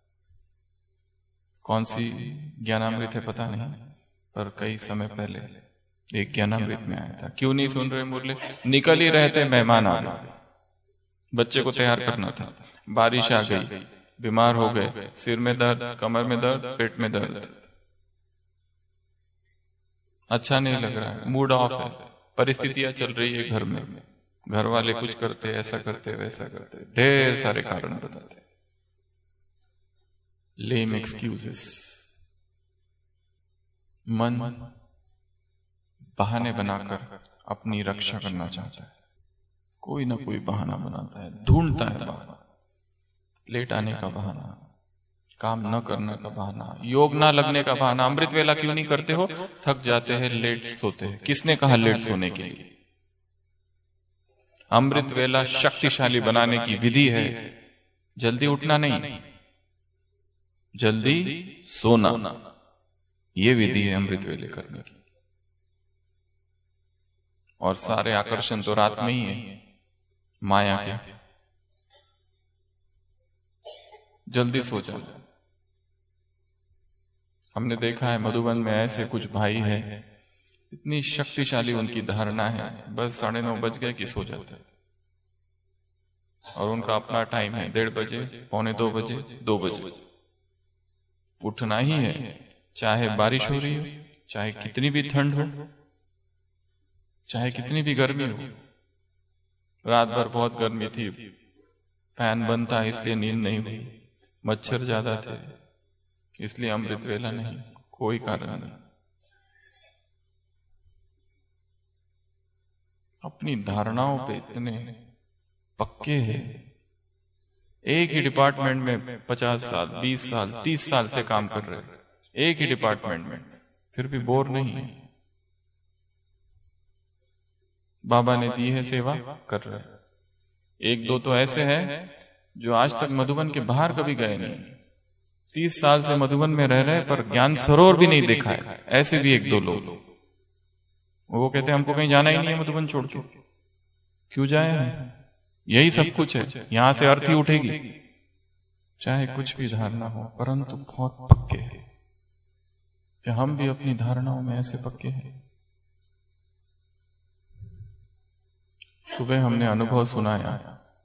कौन सी ज्ञानामृत है पता नहीं, पर कई समय पहले एक ज्ञानामृत में आया था। क्यों नहीं सुन रहे मुरली? निकल ही रहे थे, मेहमान आ गए, बच्चे को तैयार करना था, बारिश आ गई, बीमार हो गए, सिर में दर्द, कमर में दर्द, पेट में दर्द, अच्छा नहीं लग रहा है, मूड ऑफ है, परिस्थितियां चल रही है घर में, घर वाले कुछ करते, ऐसा करते, वैसा करते, ढेर सारे कारण बताते, लेम एक्सक्यूजेस। मन बहाने बनाकर अपनी रक्षा करना चाहता है, कोई ना कोई बहाना बनाता है, ढूंढता है बहाना। लेट आने का बहाना, काम न करने का बहाना, योग ना लगने का बहाना। अमृत वेला क्यों नहीं करते हो? थक जाते हैं, लेट सोते हैं। किसने कहा लेट सोने के लिए? अमृत वेला शक्तिशाली बनाने की विधि है, जल्दी उठना नहीं, जल्दी सोना, ये विधि है अमृत वेले करने की। और सारे आकर्षण तो रात में ही है, माया के। जल्दी सो जाओ। हमने देखा है मधुबन में ऐसे कुछ भाई हैं, इतनी शक्तिशाली उनकी धारणा है, बस साढ़े नौ बज गए कि सो जाते हैं, और उनका अपना टाइम है, डेढ़ बजे, पौने दो बजे, दो बजे उठना ही है, चाहे बारिश हो रही हो, चाहे कितनी भी ठंड हो, चाहे कितनी भी गर्मी हो। रात भर बहुत गर्मी थी, फैन बंद था इसलिए नींद नहीं हुई, मच्छर ज्यादा थे इसलिए अमृत वेला नहीं, कोई कारण नहीं। अपनी धारणाओं पे इतने पक्के हैं, एक ही डिपार्टमेंट में पचास साल, बीस साल, तीस साल से काम कर रहे हैं, एक ही डिपार्टमेंट में, फिर भी बोर नहीं। बाबा ने दी है, सेवा कर रहे हैं। एक दो तो ऐसे हैं जो आज तक मधुबन के बाहर कभी गए नहीं, तीस साल से मधुबन में रह रहे पर ज्ञान सरोवर भी नहीं देखा है। ऐसे भी एक दो लोग, वो कहते हैं हमको कहीं जाना ही नहीं है मधुबन छोड़ के, क्यों जाए हम, यही सब कुछ है, यहां से अर्थी उठेगी, चाहे कुछ भी धारणा हो, परंतु बहुत पक्के हैं। क्या हम भी अपनी धारणाओं में ऐसे पक्के हैं? सुबह हमने अनुभव सुनाया,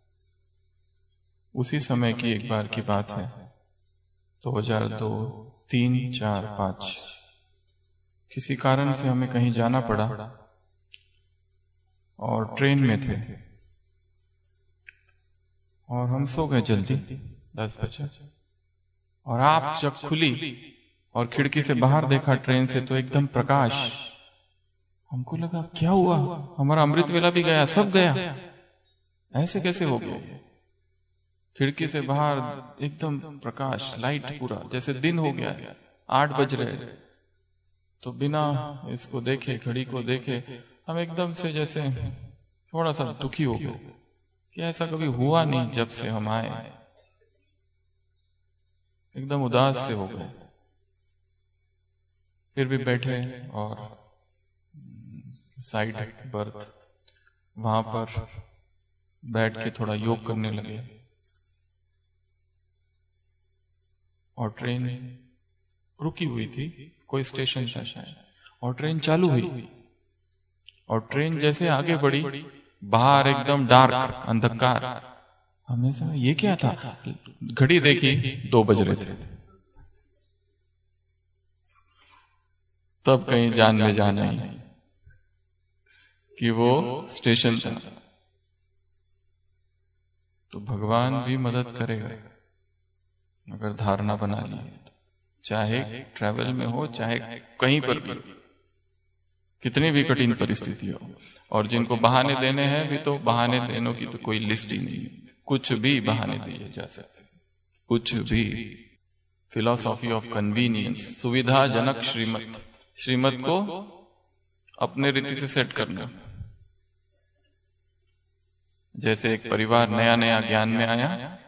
उसी समय की एक बार की बात है, दो हजार दो, तीन, चार, पांच, किसी कारण से हमें कहीं जाना पड़ा और ट्रेन में थे और हम सो गए जल्दी, दस बजे, और आप जब खुली और खिड़की से बाहर देखा ट्रेन से तो एकदम प्रकाश। हमको लगा क्या हुआ, हमारा अमृत वेला भी गया, सब गया, ऐसे कैसे हो गया? खिड़की से बाहर एकदम प्रकाश, लाइट पूरा, जैसे दिन हो गया, आठ बज रहे। तो बिना इसको देखे, घड़ी को देखे, हम एकदम से जैसे थोड़ा सा दुखी हो गए कि ऐसा कभी हुआ नहीं जब से हम आए, एकदम उदास से हो गए। फिर भी बैठे और साइड बर्थ, वहां पर बैठ के थोड़ा योग करने लगे, और ट्रेन रुकी हुई थी, कोई स्टेशन था शायद, और ट्रेन चालू हुई और ट्रेन जैसे आगे बढ़ी, बाहर एकदम डार्क अंधकार। हमने समझा ये क्या था, घड़ी देखी दो बज रहे थे। तब कहीं जान में जान आई कि वो स्टेशन था। तो भगवान भी मदद करेगा अगर धारणा बना ली, चाहे ट्रैवल में हो चाहे कहीं पर भी, कितनी भी कठिन परिस्थिति हो। और जिनको बहाने देने हैं भी, तो बहाने देने की तो कोई लिस्ट ही नहीं, कुछ भी बहाने दिए जा सकते, कुछ भी। फिलॉसॉफी ऑफ कन्वीनियंस, सुविधाजनक श्रीमत, श्रीमत को अपने रीति से सेट करना। जैसे एक परिवार नया नया ज्ञान में आया,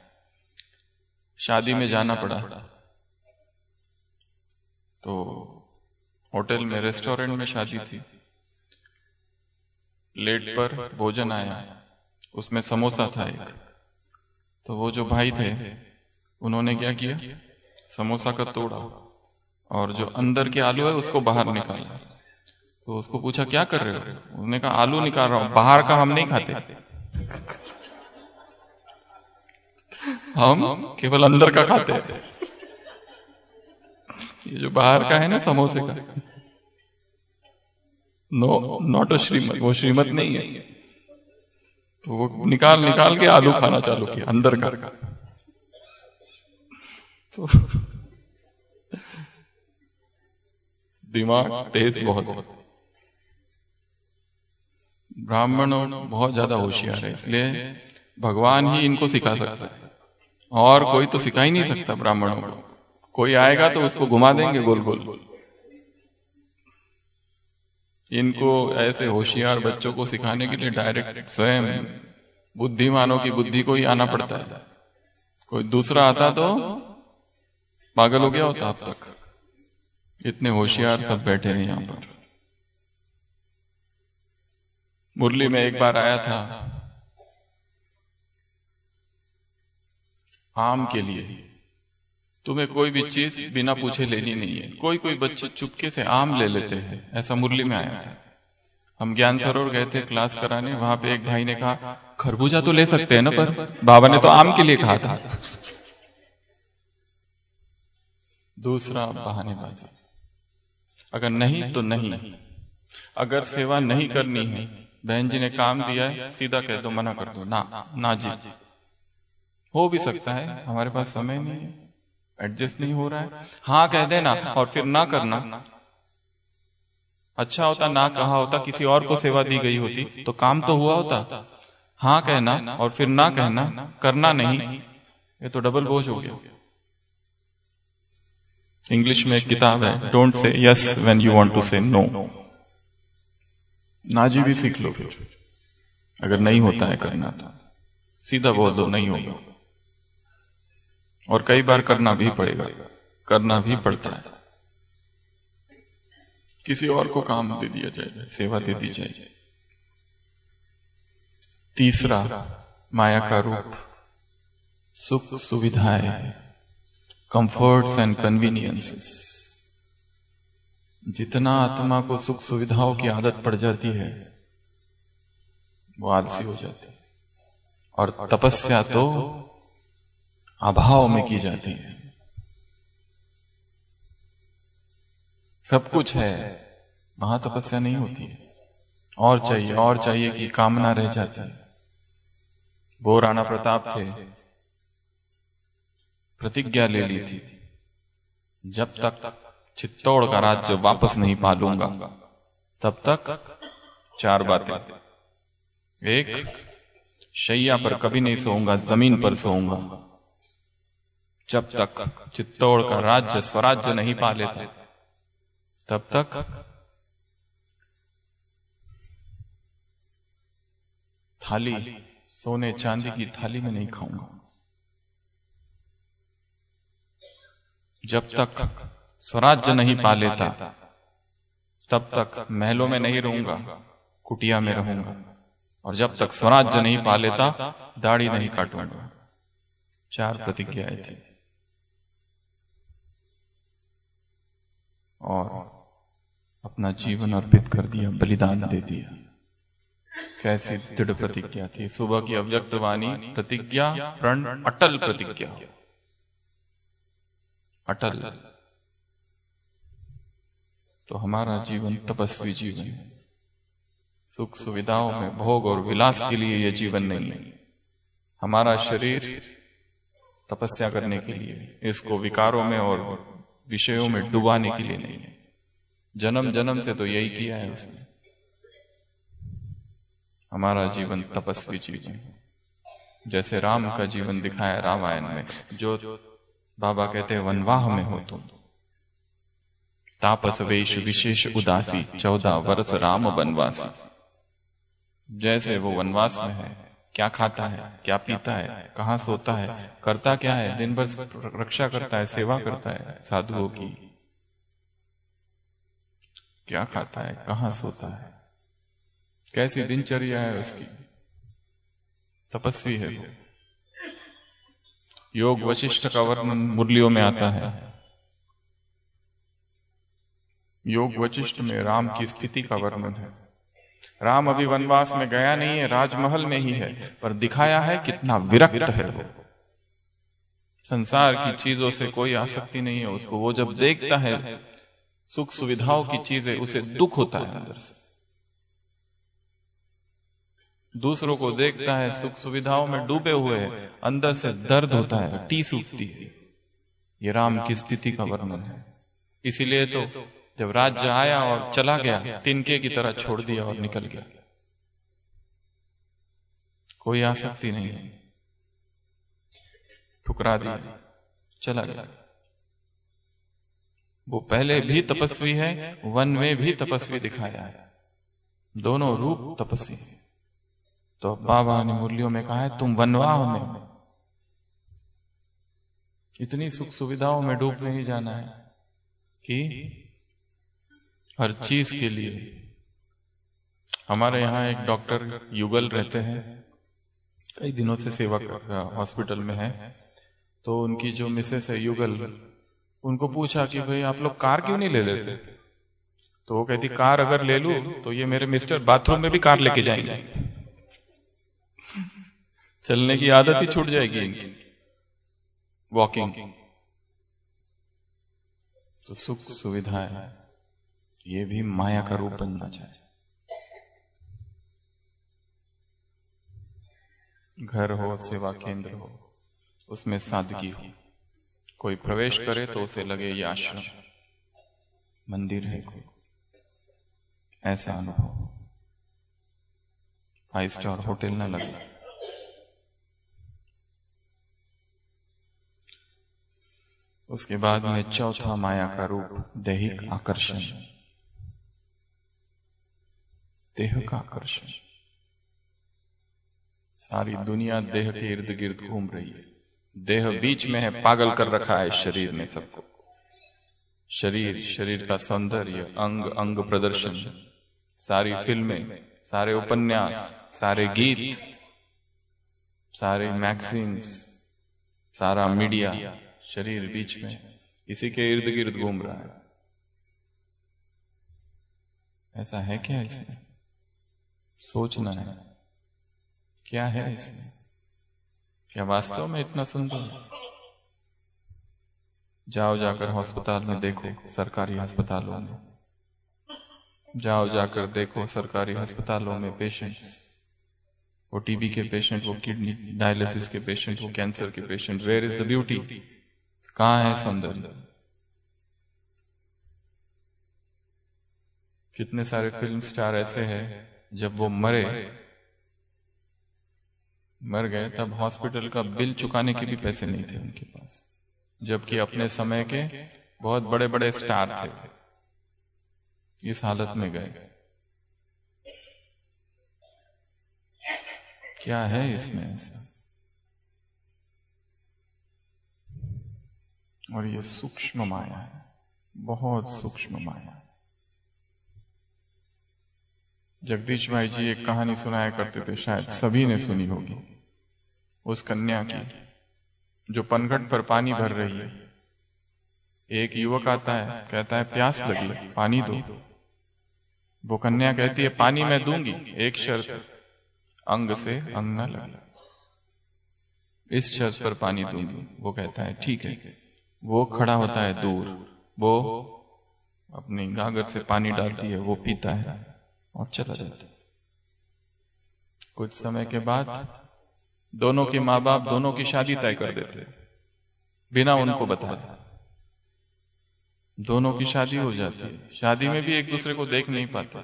शादी में जाना पड़ा, तो होटल में, रेस्टोरेंट में शादी थी, प्लेट पर भोजन आया, उसमें समोसा था एक। तो वो जो भाई थे उन्होंने क्या किया, समोसा का तोड़ा और जो अंदर के आलू है उसको बाहर निकाला। तो उसको पूछा क्या कर रहे हो, उन्होंने कहा आलू निकाल रहा हूं, बाहर का हम नहीं खाते, हम केवल अंदर का खाते हैं। ये जो बाहर का है ना समोसे का, नो नॉट अ श्रीमत, वो श्रीमत नहीं है। तो वो निकाल निकाल के आलू खाना चालू किया अंदर का। तो दिमाग तेज बहुत। ब्राह्मणों बहुत ज्यादा होशियार है, इसलिए भगवान ही इनको सिखा सकता है, और कोई तो सिखा ही नहीं सकता ब्राह्मणों को। कोई आएगा तो उसको घुमा देंगे गोल गोल। इनको ऐसे होशियार बच्चों को सिखाने के लिए डायरेक्ट स्वयं बुद्धिमानों की बुद्धि को ही आना पड़ता है। कोई दूसरा आता तो पागल हो गया होता अब तक। इतने होशियार सब बैठे हैं यहां पर। मुरली में एक बार आया था आम के लिए, तुम्हें कोई भी चीज बिना पूछे लेनी नहीं है। कोई कोई बच्चे चुपके से आम ले लेते हैं, ऐसा मुरली में आया था। हम ज्ञान सरोवर गए थे क्लास कराने, वहां पे एक भाई ने कहा खरबूजा तो ले सकते हैं ना, पर बाबा ने तो आम के लिए कहा था। दूसरा बहानेबाजी। अगर नहीं तो नहीं, अगर सेवा नहीं करनी है, बहन जी ने काम दिया है, सीधा कह दो, मना कर दो, ना ना जी। हो भी सकता है हमारे पास समय नहीं है, एडजस्ट नहीं हो रहा है, हाँ कह देना और फिर ना करना। अच्छा होता ना कहा होता, किसी और को सेवा दी गई होती तो काम तो हुआ होता। हाँ कहना और फिर ना कहना, करना नहीं, ये तो डबल बोझ हो गया। इंग्लिश में एक किताब है, don't say yes when you want to say no. ना जी भी सीख लो फिर, अगर नहीं होता है करना तो सीधा बोल दो नहीं होगा। और कई बार करना भी पड़ेगा, करना भी पड़ता है। किसी और को काम दे दिया जाए, सेवा दे दी जाए। तीसरा माया का रूप, सुख सुविधाएं, कंफर्ट्स एंड कन्वीनियंसेस। जितना आत्मा को सुख सुविधाओं की आदत पड़ जाती है वो आलसी हो जाती है। और तपस्या तो अभाव में की जाती है। सब कुछ है, वहां तपस्या नहीं होती है। और चाहिए और चाहिए की कामना रह जाती है। वो राणा प्रताप थे, प्रतिज्ञा ले ली थी, जब तक चित्तौड़ का राज्य वापस नहीं पालूंगा तब तक चार बातें। एक, शैया पर कभी नहीं सोऊंगा, जमीन पर सोऊंगा। जब तक चित्तौड़ का राज्य स्वराज्य नहीं पा लेता तब तक थाली, सोने चांदी की थाली में नहीं खाऊंगा। जब तक स्वराज्य नहीं पा लेता तब तक महलों में नहीं रहूंगा, कुटिया में रहूंगा। और जब तक स्वराज्य नहीं पा लेता दाढ़ी नहीं काटूंगा। चार प्रतिज्ञाएं थी। और अपना जीवन अर्पित कर दिया, बलिदान दे दिया। कैसी दृढ़ प्रतिज्ञा थी। सुबह की अव्यक्त वाणी, प्रतिज्ञा, प्रण, अटल प्रतिज्ञा, अटल। तो हमारा जीवन तपस्वी जीवन है। सुख सुविधाओं में, भोग और विलास के लिए यह जीवन नहीं है। हमारा शरीर तपस्या करने के लिए, इसको विकारों में और विषयों में डुबाने के लिए नहीं है। जन्म जन्म से तो यही किया है उसने। हमारा जीवन तपस्वी जीवन है। जैसे राम का जीवन दिखाया रामायण में, जो बाबा कहते हैं वनवाह में हो तुम, तापस वेश विशेष उदासी, चौदह वर्ष राम वनवासी। जैसे वो वनवास में है, क्या खाता है, क्या पीता है, कहाँ सोता है, करता क्या है, दिन भर रक्षा करता है, सेवा करता है साधुओं की, क्या खाता है, कहाँ सोता है, कैसी दिनचर्या है उसकी। तपस्वी है वो। योग वशिष्ठ का वर्णन मुरलियों में आता है। योग वशिष्ठ में राम की स्थिति का वर्णन है। राम अभी वनवास में गया नहीं है, राजमहल में ही है, पर दिखाया है कितना विरक्त है वो। संसार की चीजों से कोई आसक्ति नहीं है उसको। वो जब देखता है सुख सुविधाओं की चीजें, उसे दुख होता है अंदर से। दूसरों को देखता है सुख सुविधाओं में डूबे हुए हैं, अंदर से दर्द होता है, टीस उठती है। ये राम की स्थिति का वर्णन है। इसीलिए तो जब राज्य आया और चला गया, तिनके की तरह छोड़ दिया और निकल गया। कोई आसक्ति नहीं है, ठुकरा दिया, चला गया। वो पहले भी तपस्वी है, वन में भी तपस्वी दिखाया है, दोनों रूप तपस्वी। तो बाबा ने मुरलियों में कहा है तुम वनवाह में, इतनी सुख सुविधाओं में डूब नहीं जाना है कि हर चीज के लिए। हमारे यहाँ एक डॉक्टर युगल रहते हैं, कई दिनों से सेवा हॉस्पिटल में है। तो उनकी जो मिसेस है युगल, उनको पूछा कि भाई आप लोग कार क्यों नहीं ले लेते? तो वो कहती कार अगर ले लूं तो ये मेरे मिस्टर बाथरूम में भी कार लेके जाएंगे, चलने की आदत ही छूट जाएगी इनकी, वॉकिंग। तो सुख सुविधा है, ये भी माया का रूप बनना चाहिए। घर हो, सेवा केंद्र हो, उसमें सादगी हो। कोई प्रवेश करे तो उसे लगे ये आश्रम मंदिर है कोई, ऐसा अनुभव। फाइव स्टार होटल ना लगे। उसके बाद में चौथा माया का रूप दैहिक आकर्षण, देह का आकर्षण। सारी दुनिया देह के इर्द गिर्द घूम रही है, देह बीच में है, पागल कर रखा है शरीर ने सबको। शरीर, शरीर का सौंदर्य, अंग अंग प्रदर्शन, सारी फिल्में, सारे उपन्यास, सारे गीत, सारे मैगजीन्स, सारा मीडिया, शरीर बीच में, इसी के इर्द गिर्द घूम रहा है। ऐसा है क्या इसमें? सोचना है क्या है इसमें? क्या वास्तव में इतना सुंदर है? जाओ जाकर अस्पताल में देखो, सरकारी अस्पतालों में जाओ जाकर देखो, सरकारी अस्पतालों में पेशेंट्स, वो टीबी के पेशेंट, वो किडनी डायलिसिस के पेशेंट, वो कैंसर के patient, where is the beauty? कहां है सौंदर्य? कितने सारे फिल्म स्टार ऐसे हैं, जब वो मरे मर गए तब हॉस्पिटल का बिल चुकाने के भी पैसे नहीं थे उनके पास, जबकि अपने समय के बहुत बड़े बड़े स्टार थे, इस हालत में गए। क्या है इसमें ऐसा? और ये सूक्ष्म माया है, बहुत सूक्ष्म माया। जगदीश भाई जी एक कहानी सुनाया करते थे, शायद सभी ने सुनी होगी, उस कन्या की जो पनघट पर पानी भर रही है, एक युवक आता है, कहता है प्यास लगी, पानी दो। वो कन्या कहती है पानी मैं दूंगी, एक शर्त, अंग से अंग न लगे, इस शर्त पर पानी दूंगी। वो कहता है ठीक है। वो खड़ा होता है दूर, वो अपनी गागर से पानी डालती है, वो पीता है और चला जाता है। कुछ समय के बाद दोनों के माँ बाप दोनों की शादी तय कर देते बिना उनको बताए। दोनों की शादी हो जाती है, शादी में भी एक दूसरे को देख नहीं पाते।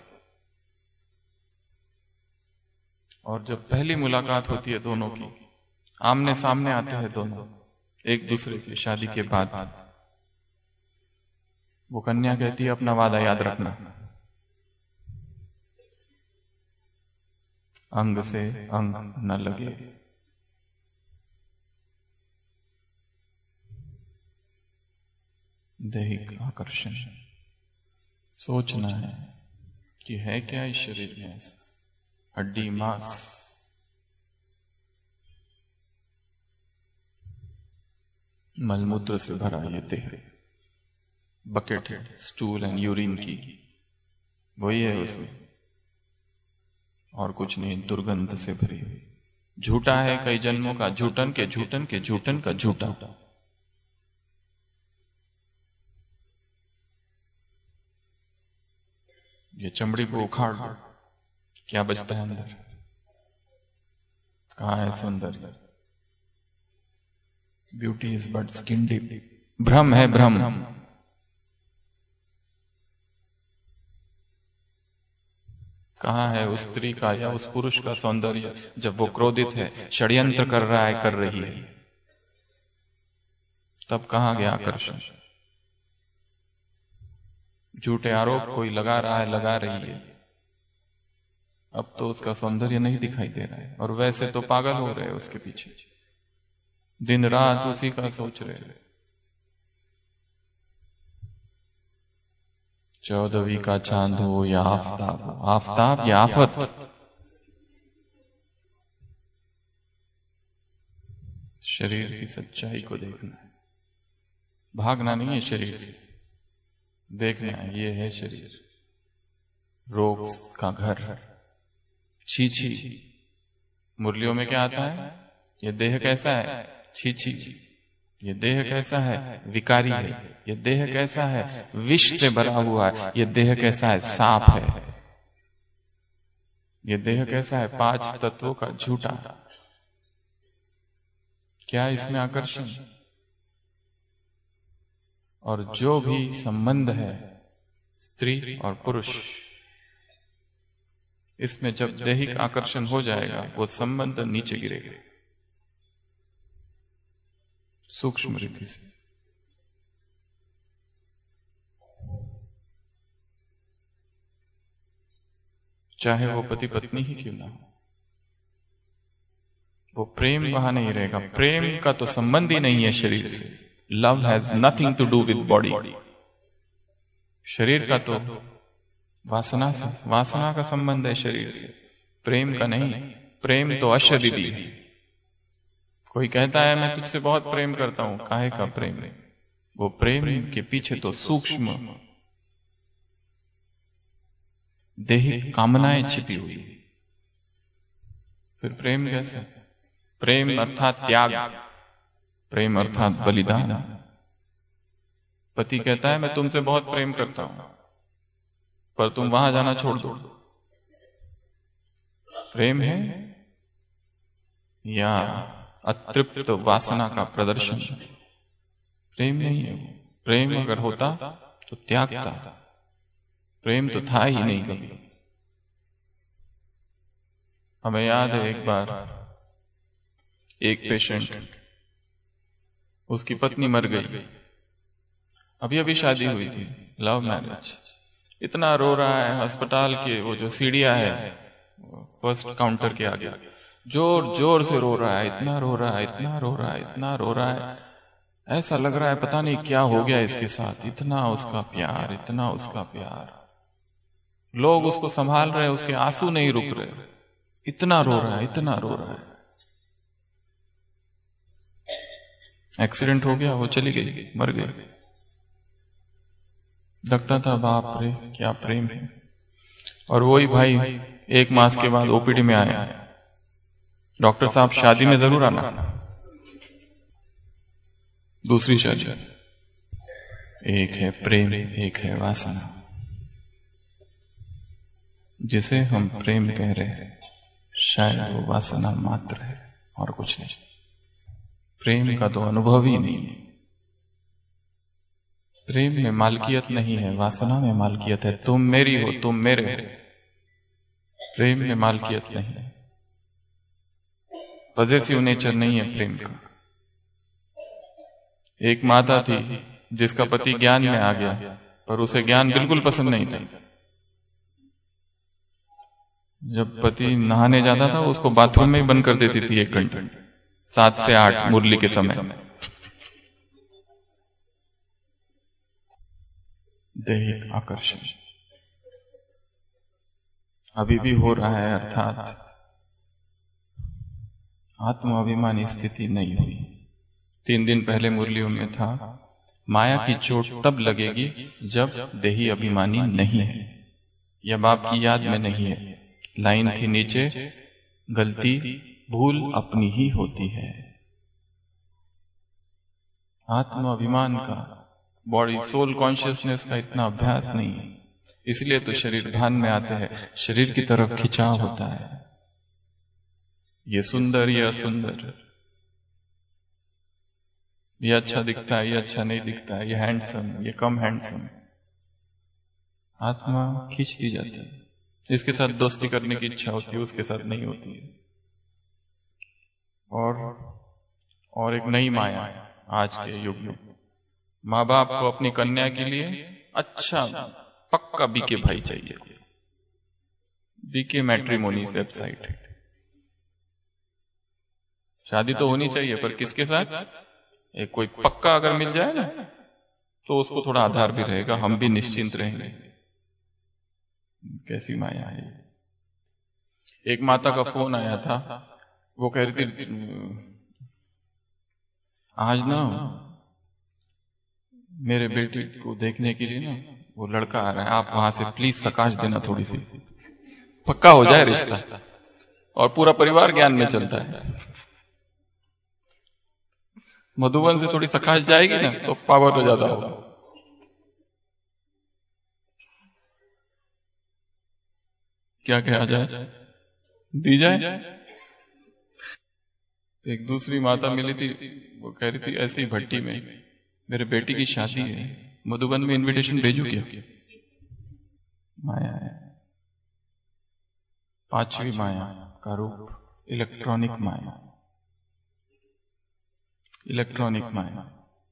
और जब पहली मुलाकात होती है दोनों की, आमने सामने आते हैं दोनों एक दूसरे की शादी के बाद, वो कन्या कहती है अपना वादा याद रखना, अंग से अंग न लगे। दैहिक आकर्षण। सोचना है कि है क्या इस शरीर में ऐसा, हड्डी मांस, मलमूत्र से भरा ये देह, बकेट है स्टूल एंड यूरिन की, वही है उसमें, और कुछ नहीं, दुर्गंध से भरी हुई। झूठा है कई जन्मों का, झूठन के झूठन के झूठन का झूठा। ये चमड़ी को उखाड़ दो, क्या बचता है अंदर? कहाँ है सौंदर्य? Beauty is but skin deep. भ्रम है भ्रम। कहाँ है उस स्त्री का या उस पुरुष का सौंदर्य जब वो क्रोधित है, षड्यंत्र कर रहा है, कर रही है, तब कहाँ गया आकर्षण? झूठे आरोप कोई लगा रहा है, लगा रही है, अब तो उसका सौंदर्य नहीं दिखाई दे रहा है, और वैसे तो पागल हो रहे हैं उसके पीछे, दिन रात उसी का सोच रहे हैं। चौदहवीं का चांद हो या आफताब, आफताब या आफत, शरीर की सच्चाई को देखना है, भागना नहीं है शरीर से, देखना है ये है शरीर, रोग का घर। छी छी, मुरलियों में क्या आता है? ये देह कैसा है? छी छी, ये देह कैसा है? विकारी है। ये देह कैसा है? विष से भरा हुआ है। ये देह कैसा है? सांप है। ये देह कैसा है? पांच तत्वों का झूठा। क्या इसमें आकर्षण? और जो भी संबंध है स्त्री और पुरुष, इसमें जब दैहिक आकर्षण हो जाएगा, वो संबंध नीचे गिरेगा सूक्ष्म रीति से। चाहे वो पति पत्नी ही क्यों ना हो, वो प्रेम वहां नहीं रहेगा। प्रेम का तो संबंध ही नहीं है शरीर से। Love has nothing to do with body. शरीर का तो वासना से, वासना का संबंध है शरीर से, प्रेम का नहीं। प्रेम तो अशरीरी है। कोई कहता है मैं तुझसे बहुत प्रेम करता हूं, काहे का प्रेम? वो प्रेम के पीछे तो सूक्ष्म देहिक कामनाएं छिपी हुई। फिर प्रेम कैसे? प्रेम अर्थात त्याग, प्रेम अर्थात बलिदान। पति कहता है मैं तुमसे बहुत प्रेम करता हूं, पर तुम वहां जाना छोड़ दो। प्रेम है या अतृप्त वासना का प्रदर्शन? प्रेम नहीं है। प्रेम अगर होता तो त्याग था। प्रेम तो था ही नहीं कभी। हमें याद है एक बार एक पेशेंट, उसकी पत्नी मर गई, अभी अभी शादी हुई थी, लव मैरिज। इतना रो रहा है, अस्पताल के वो जो सीढ़ियां है फर्स्ट काउंटर के आगे, जोर जोर से रो रहा है, इतना रो रहा है, इतना रो रहा है, इतना रो रहा है, ऐसा लग रहा है पता नहीं क्या हो गया इसके साथ। इतना उसका प्यार, इतना उसका प्यार, लोग उसको संभाल रहे, उसके आंसू नहीं रुक रहे, इतना रो रहा है, इतना रो रहा है। एक्सीडेंट हो गया, वो चली गई, मर गई। लगता था बाप रे क्या प्रेम है। और वही भाई एक मास के बाद ओपीडी में आया, डॉक्टर साहब शादी में जरूर आना, दूसरी शादी। एक है प्रेम, एक है वासना। जिसे हम प्रेम कह रहे हैं शायद वो वासना मात्र है और कुछ नहीं। प्रेम का तो अनुभव ही नहीं है। प्रेम में मालकियत नहीं है, वासना में मालकियत है। तुम मेरी हो, तुम मेरे हो। प्रेम में मालकियत नहीं है, पॉजेसिव नेचर नहीं है प्रेम का। एक माता थी जिसका पति ज्ञान में आ गया, पर उसे ज्ञान बिल्कुल पसंद नहीं था। जब पति नहाने जाता था उसको बाथरूम में ही बंद कर देती थी एक घंटे, सात से आठ मुरली के समय। दैहिक आकर्षण अभी भी हो रहा है, अर्थात आत्माभिमानी स्थिति नहीं हुई। तीन दिन पहले मुरलियों में था, माया की चोट तब लगेगी जब देही अभिमानी नहीं है। यह बाप की याद में नहीं है, लाइन थी नीचे, गलती भूल अपनी ही होती है। आत्माभिमान का, बॉडी सोल कॉन्शियसनेस का इतना अभ्यास नहीं है, इसलिए तो शरीर भान में आते हैं, शरीर की तरफ खिंचाव होता है। ये सुंदर, ये असुंदर, ये अच्छा दिखता है, ये अच्छा नहीं दिखता है, ये हैंडसम, ये कम हैंडसम। आत्मा खींच दी जाती है, इसके साथ दोस्ती करने की इच्छा होती है, उसके साथ नहीं होती है। और और एक नई माया आज के युग में, माँ बाप को अपनी कन्या के लिए अच्छा पक्का बीके भाई चाहिए। बीके मैट्रिमोनी वेबसाइट, शादी तो होनी चाहिए पर किसके साथ? एक कोई पक्का अगर मिल जाए ना तो उसको थोड़ा आधार भी रहेगा, हम भी निश्चिंत रहेंगे। कैसी माया है। एक माता का फोन आया था, वो कह रही थी आज ना मेरे बेटी को देखने के लिए ना वो लड़का आ रहा है, आप वहां से प्लीज सकाश देना, थोड़ी सी पक्का हो जाए रिश्ता और पूरा परिवार ज्ञान में चलता है। मधुबन से थोड़ी सकाश जाएगी ना तो पावर तो ज्यादा होगा। क्या कहा जाए, दी जाए। एक दूसरी माता मिली थी, वो कह रही थी ऐसी भट्टी में मेरे बेटी की शादी है, मधुबन में इनविटेशन भेजू क्या? माया है, पांचवी माया का रूप इलेक्ट्रॉनिक माया। इलेक्ट्रॉनिक माया।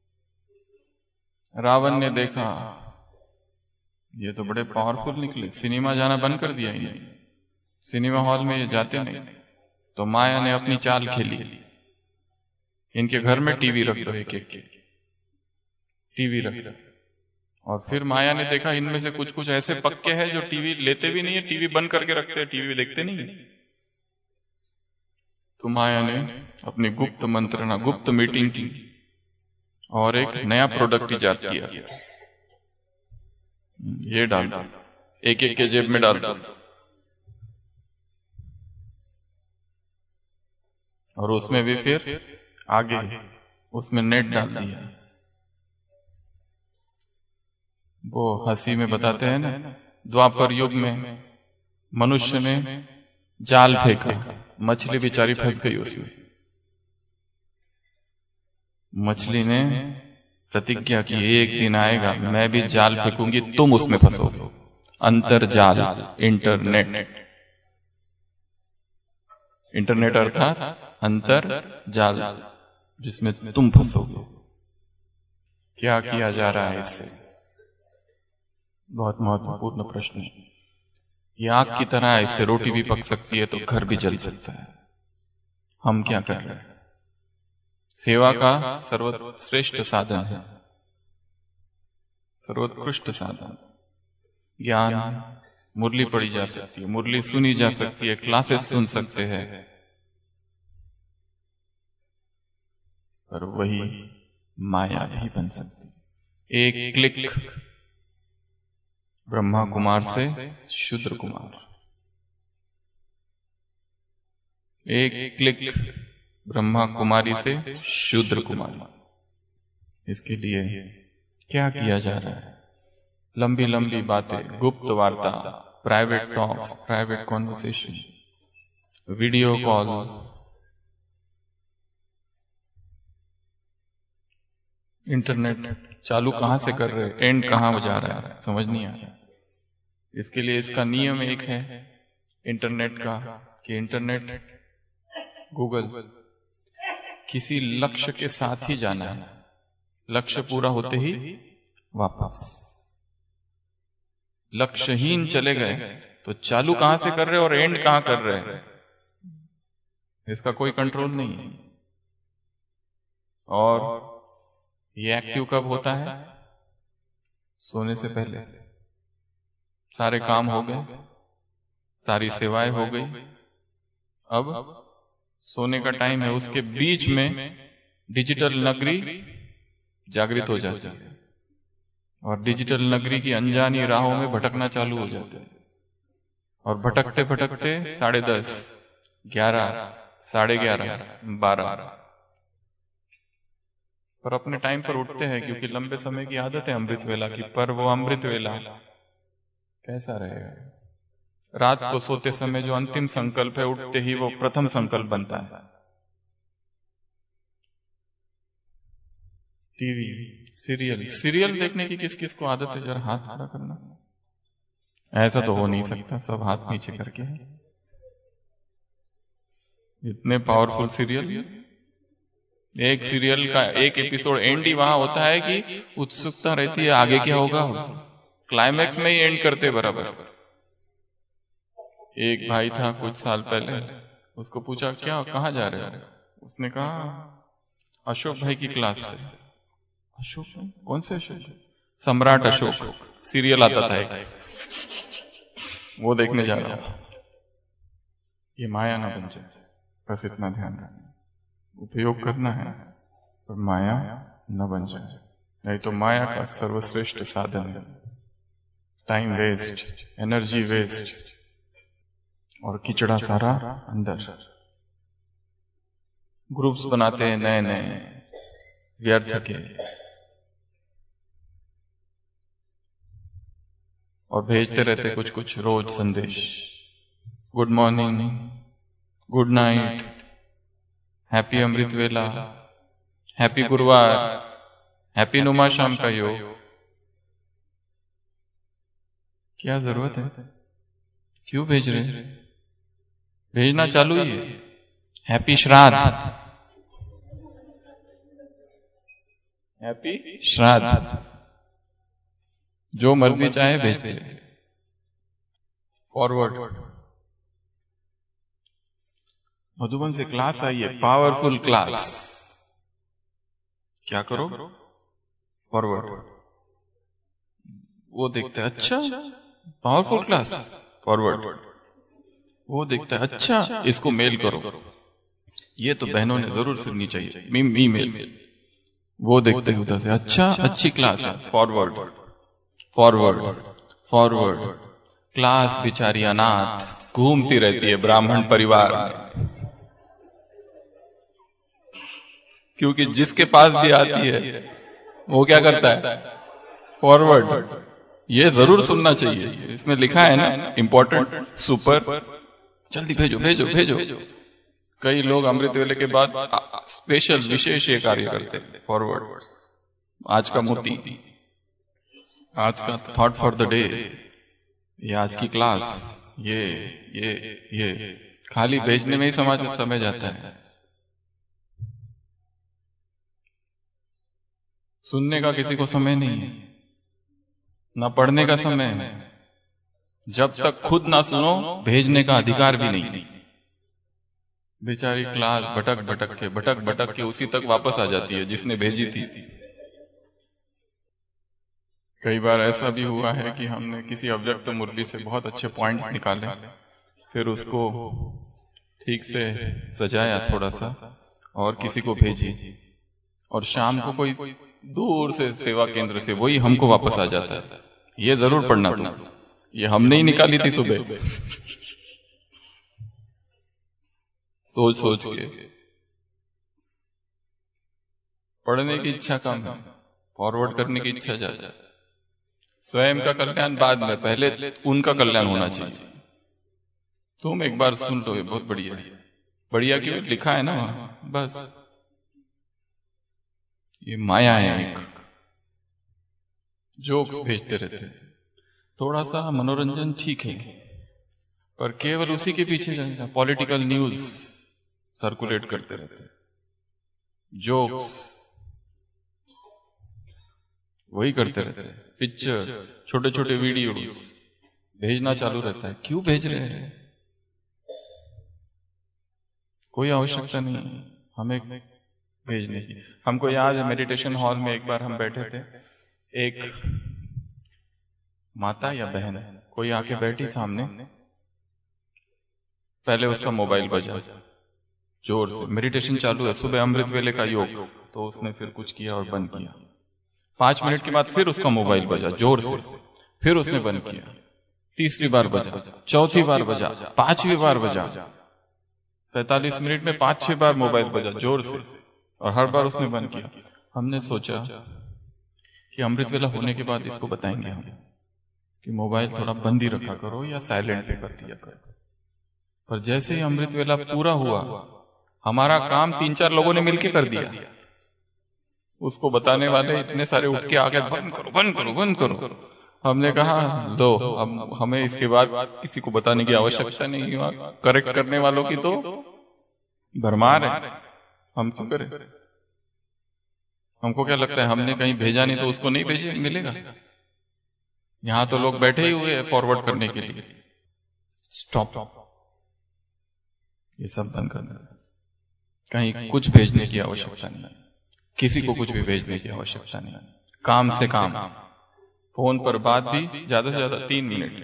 रावण ने देखा ये तो बड़े पावरफुल निकले, सिनेमा जाना बंद कर दिया इन्हें, सिनेमा हॉल में ये जाते नहीं। तो माया ने अपनी चाल खेली, इनके घर में टीवी रख दो, एक एक टीवी रख दो। और फिर माया ने देखा इनमें से कुछ कुछ ऐसे पक्के हैं जो टीवी लेते भी नहीं है, टीवी बंद करके रखते हैं, टीवी देखते नहीं है। तो माया ने अपनी गुप्त मंत्रणा, गुप्त मीटिंग की और एक नया प्रोडक्ट इजाद किया। ये डाल दो, एक एक के जेब में डाल दो, और उसमें भी फिर आगे उसमें नेट डाल दिया। वो हंसी में बताते हैं ना, द्वापर युग में मनुष्य ने जाल फेंका, मछली बेचारी फंस गई उसमें। मछली ने प्रतिज्ञा की एक दिन आएगा मैं भी जाल फेंकूंगी, तुम उसमें फंसोगे। अंतरजाल, इंटरनेट, इंटरनेट अर्थात अंतर जाल जिसमें तुम फंसोगे। क्या किया जा रहा है इससे? बहुत महत्वपूर्ण प्रश्न है। ये आग की तरह है, इससे रोटी भी पक सकती है तो घर भी जल सकता है। हम क्या कर रहे हैं? सेवा का सर्वश्रेष्ठ साधन है, सर्वोत्कृष्ट साधन। ज्ञान, मुरली पढ़ी जा सकती है, मुरली सुनी जा सकती है, क्लासेस सुन सकते हैं, पर वही माया भी बन सकती है। एक क्लिक ब्रह्मा कुमार से शूद्र कुमार, एक क्लिक ब्रह्मा कुमारी से शूद्र कुमारी। इसके लिए क्या किया जा रहा है? लंबी लंबी बातें, गुप्त वार्ता, private talks, private conversation, video call, internet चालू कहां से कर रहे, एंड कहां हो जा रहा है, समझ नहीं आ रहा। इसके लिए इसका नियम एक है इंटरनेट का कि इंटरनेट, गूगल, किसी लक्ष्य के साथ ही जाना है, लक्ष्य पूरा होते ही वापस। लक्ष्यहीन चले गए तो चालू कहां से कर रहे और एंड कहां कर रहे हैं, इसका कोई कंट्रोल नहीं है। और ये एक्टिव कब होता है? सोने से पहले। सारे काम हो गए, सारी सेवाएं हो गई, अब सोने का टाइम है, उसके बीच में डिजिटल नगरी जागृत हो जाती है और डिजिटल नगरी की अनजानी राहों में भटकना चालू हो जाता है। और भटकते भटकते साढ़े दस, ग्यारह, साढ़े ग्यारह, बारह, पर अपने टाइम पर उठते हैं क्योंकि लंबे समय की आदत है अमृत वेला की। पर वो अमृत वेला कैसा रहेगा? रात को सोते समय जो अंतिम संकल्प है, उठते ही वो प्रथम संकल्प बनता है। टीवी, सीरियल, सीरियल देखने की किस किस को आदत है? जरा हाथ खड़ा करना। ऐसा तो हो नहीं सकता, सब हाथ नीचे करके। इतने पावरफुल सीरियल, एक सीरियल का एक एपिसोड एंड ही वहां होता है कि उत्सुकता रहती है आगे क्या होगा, क्लाइमैक्स में ही एंड करते बराबर। एक भाई था कुछ साल पहले, उसको पूछा क्या कहां जा रहे हो? उसने कहा अशोक भाई की क्लास से। अशोक? कौन से अशोक? सम्राट अशोक सीरियल आता था एक, वो देखने जा रहा हूं। ये माया ना बन जाए, बस इतना ध्यान रखना। उपयोग करना है पर माया न बन जाए, नहीं तो माया का सर्वश्रेष्ठ साधन है टाइम वेस्ट, एनर्जी वेस्ट और कीचड़ा सारा अंदर। ग्रुप्स बनाते हैं नए नए व्यर्थ के और भेजते रहते कुछ कुछ रोज संदेश, good morning, good night, happy अमृत वेला, हैप्पी गुरुवार, हैप्पी नुमा शाम का योग। क्या जरूरत है? क्यों भेज रहे? भेजना चालू ही है। हैप्पी श्राद्ध, हैप्पी श्राद्ध, जो मर्जी चाहे भेज दे। फॉरवर्ड। मधुबन से क्लास आई है, पावरफुल क्लास, क्या करो? फॉरवर्ड। वो देखता है अच्छा पावरफुल क्लास, फॉरवर्ड। वो देखता है अच्छा इसको मेल करो, ये तो बहनों ने जरूर सुननी चाहिए, मीम ई मेल। वो देखते हैं उधर से अच्छा अच्छी क्लास है, फॉरवर्ड फॉरवर्ड फॉरवर्ड। क्लास बिचारी अनाथ घूमती रहती है ब्राह्मण परिवार में, क्योंकि जिसके पास भी आती है वो क्या करता है? फॉरवर्ड। ये जरूर सुनना चाहिए, इसमें लिखा है ना इंपॉर्टेंट, सुपर, जल्दी भेजो भेजो भेजो। कई लोग अमृत वेले के बाद स्पेशल विशेष ये कार्य करते हैं, फॉरवर्ड। आज का मोती, आज का थॉट फॉर द डे, ये आज की क्लास, ये ये ये खाली भेजने में ही समाज समय जाता है। सुनने का किसी को समय नहीं है, ना पढ़ने का समय है। जब तक खुद ना सुनो भेजने का अधिकार भी नहीं। बेचारी क्लास भटक भटक के भटक भटक के उसी तक वापस आ जाती है जिसने भेजी थी। कई बार ऐसा भी हुआ है कि हमने किसी अव्यक्त मुरली से बहुत अच्छे पॉइंट्स निकाले, फिर उसको ठीक से सजाया थोड़ा सा और किसी को भेजी, और शाम को कोई दूर से सेवा केंद्र से वही हमको वापस आ जाता है। ये जरूर पढ़ना तुम, ये हमने ही निकाली थी सुबह सोच सोच के। पढ़ने की इच्छा कम है, फॉरवर्ड करने की इच्छा ज्यादा। स्वयं का कल्याण बाद में, पहले उनका कल्याण होना चाहिए। तुम एक बार सुन लो, ये बहुत बढ़िया है। बढ़िया क्यों लिखा है ना वहां, बस ये माया है। एक जोक्स भेजते रहते हैं, थोड़ा सा मनोरंजन ठीक है, पर केवल उसी के पीछे जाएगा। पॉलिटिकल न्यूज सर्कुलेट करते रहते हैं, जोक्स वही करते रहते हैं, पिक्चर्स, छोटे छोटे वीडियोस भेजना चालू रहता है। क्यों भेज रहे हैं? कोई आवश्यकता नहीं हमें भेजने की। हमको याद है मेडिटेशन हॉल में एक बार हम बैठे थे, एक माता या बहन कोई आके बैठी सामने, पहले उसका मोबाइल बजा जोर से, मेडिटेशन चालू है, सुबह अमृत वेले का योग, तो उसने फिर कुछ किया और बंद किया। पांच मिनट के बाद फिर उसका मोबाइल बजा जोर से, फिर उसने बंद किया। तीसरी बार बजा, चौथी बार बजा, पांचवी बार बजा। पैंतालीस मिनट में पांच छह बार मोबाइल बजा जोर से, और हर बार उसने बंद किया। हमने सोचा कि अमृत वेला होने के बाद इसको बताएंगे हम कि मोबाइल थोड़ा बंद ही रखा करो या साइलेंट पे कर दिया करो। पर जैसे ही अमृत वेला पूरा हुआ, हमारा काम तीन चार लोगों ने मिलकर कर दिया। उसको बताने वाले इतने सारे उठ के आ गए, बंद करो बंद करो बंद करो। हमने कहा लो, अब हमें इसके बाद किसी को बताने की आवश्यकता नहीं हुआ। करेक्ट करने वालों की तो भरमार है, हम क्यों करें? हमको क्या लगता है हमने कहीं भेजा नहीं तो उसको नहीं भेजे मिलेगा? यहां तो लोग बैठे ही हुए हैं फॉरवर्ड करने के लिए। स्टॉप, ये सब बंद करना। कहीं कुछ भेजने की आवश्यकता नहीं, किसी को कुछ भी भेजने की आवश्यकता नहीं। काम से काम, फोन पर बात भी ज्यादा से ज्यादा तीन मिनट,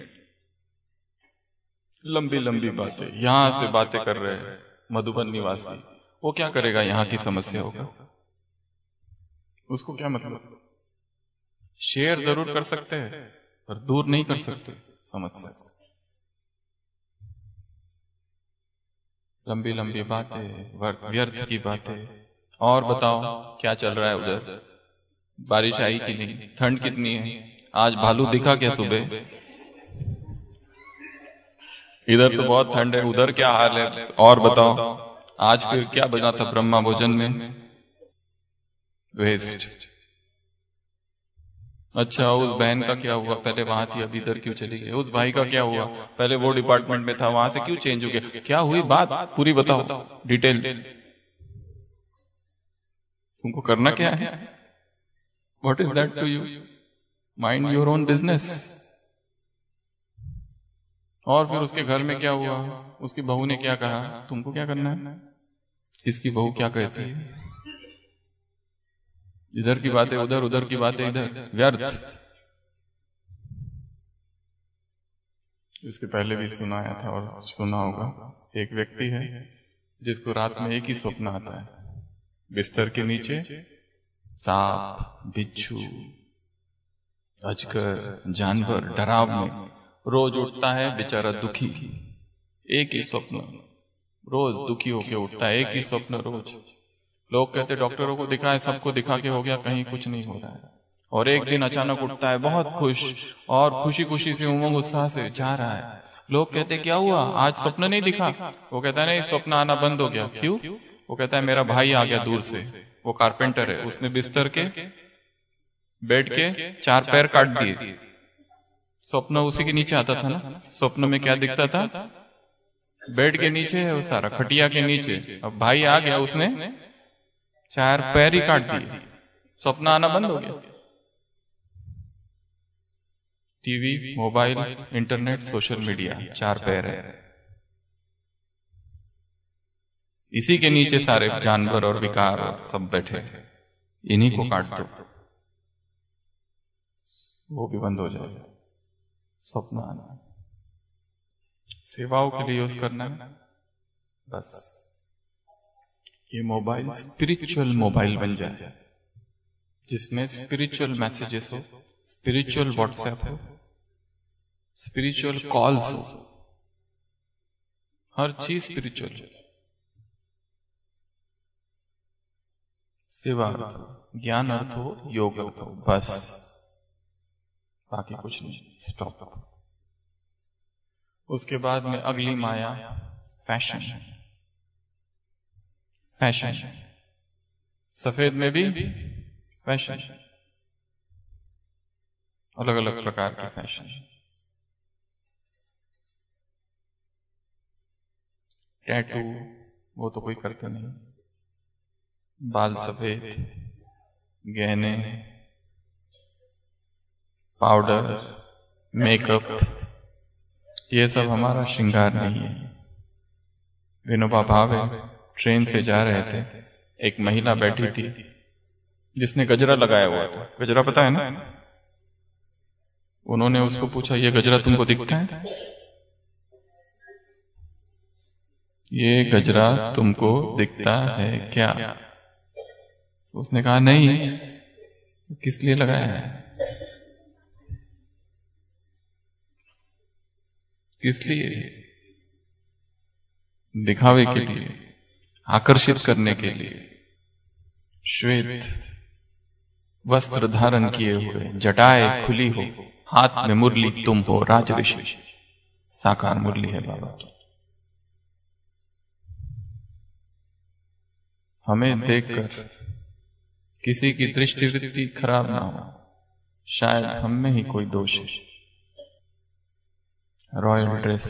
लंबी लंबी बातें। यहां से बातें कर रहे हैं मधुबन निवासी, वो क्या करेगा? यहां की समस्या होगा, उसको क्या मतलब? शेयर जरूर कर सकते हैं पर दूर नहीं कर सकते समस्या। लंबी लंबी बातें, व्यर्थ की बातें। और बताओ क्या चल रहा है उधर? बारिश आई कि नहीं? ठंड कितनी है? आज भालू दिखा क्या सुबह? इधर तो बहुत ठंड है, उधर क्या हाल है? और बताओ आज फिर क्या बना था ब्रह्मा भोजन में? वेस्ट। अच्छा, उस बहन का क्या हुआ? पहले वहां थी, अभी इधर क्यों चली गई? उस भाई का क्या हुआ? पहले वो डिपार्टमेंट में था, वहां से क्यों चेंज हो गया? क्या हुई बात पूरी बताओ, डिटेल। तुमको करना क्या है? What is that to you? Mind your own business. और फिर उसके घर में क्या हुआ? उसकी बहू ने क्या कहा? तुमको क्या करना है? इसकी बहू क्या कहती है? इधर की बातें उधर, उधर की बातें इधर, व्यर्थ। इसके पहले भी सुनाया था और सुना होगा। एक व्यक्ति है जिसको रात में एक ही स्वप्न आता है, बिस्तर के नीचे सांप, बिच्छू, अजगर, जानवर डरावने। रोज उठता है बेचारा दुखी, एक ही स्वप्न, रोज दुखी होके उठता है, एक ही स्वप्न रोज। लोग कहते डॉक्टरों को दिखाए, सबको दिखा के हो गया, कहीं कुछ नहीं हो रहा है। और एक दिन अचानक उठता है बहुत खुश, और खुशी खुशी से उमंग उत्साह से जा रहा है। लोग कहते क्या हुआ, आज स्वप्न नहीं दिखा? वो कहता है नहीं, स्वप्न आना बंद हो गया। क्यों? वो कहता है मेरा भाई आ गया दूर से, वो कारपेंटर है, उसने बिस्तर के बेड के चार पैर काट दिए। स्वप्न उसी के नीचे आता था ना। स्वप्न में क्या दिखता था? बेड के नीचे है वो सारा, खटिया के नीचे। अब भाई आ गया, उसने चार पैर ही काट दिए, स्वप्न आना बंद हो गया। TV, mobile, internet, social media, चार पैर है। इसी के नीचे सारे जानवर और विकार और सब बैठे, इन्हीं को काट दो, वो भी बंद हो जाएगा। स्वप्न आना, सेवाओं के लिए यूज करना है बस। ये मोबाइल स्पिरिचुअल मोबाइल बन जाए, जिसमें स्पिरिचुअल मैसेजेस हो, स्पिरिचुअल व्हाट्सएप हो, स्पिरिचुअल कॉल्स हो, हर चीज स्पिरिचुअल। सेवा अर्थ हो, ज्ञान अर्थ हो, योग अर्थ हो, बस, बाकी कुछ नहीं, स्टॉप। उसके बाद में अगली माया फैशन। फैशन सफेद में भी फैशन, अलग अलग प्रकार के फैशन। टैटू वो तो कोई करते नहीं, बाल सफेद, गहने, पाउडर, मेकअप, ये सब हमारा श्रृंगार नहीं है। विनोबा भावे ट्रेन से जा रहे थे, एक महिला बैठी थी जिसने गजरा लगाया हुआ था। गजरा पता है ना? उन्होंने उसको पूछा, ये गजरा तुमको दिखता है? ये गजरा तुमको दिखता है क्या? उसने कहा नहीं। किस लिए लगाया है? किस लिए? दिखावे के लिए, आकर्षित करने के लिए। श्वेत वस्त्र धारण किए हुए, जटाएं खुली हो, हाथ में मुरली तुम हो, राज ऋषि। साकार मुरली है बाबा की। हमें देखकर किसी की दृष्टि वृत्ति खराब ना हो, शायद हम में ही कोई दोष है। रॉयल ड्रेस,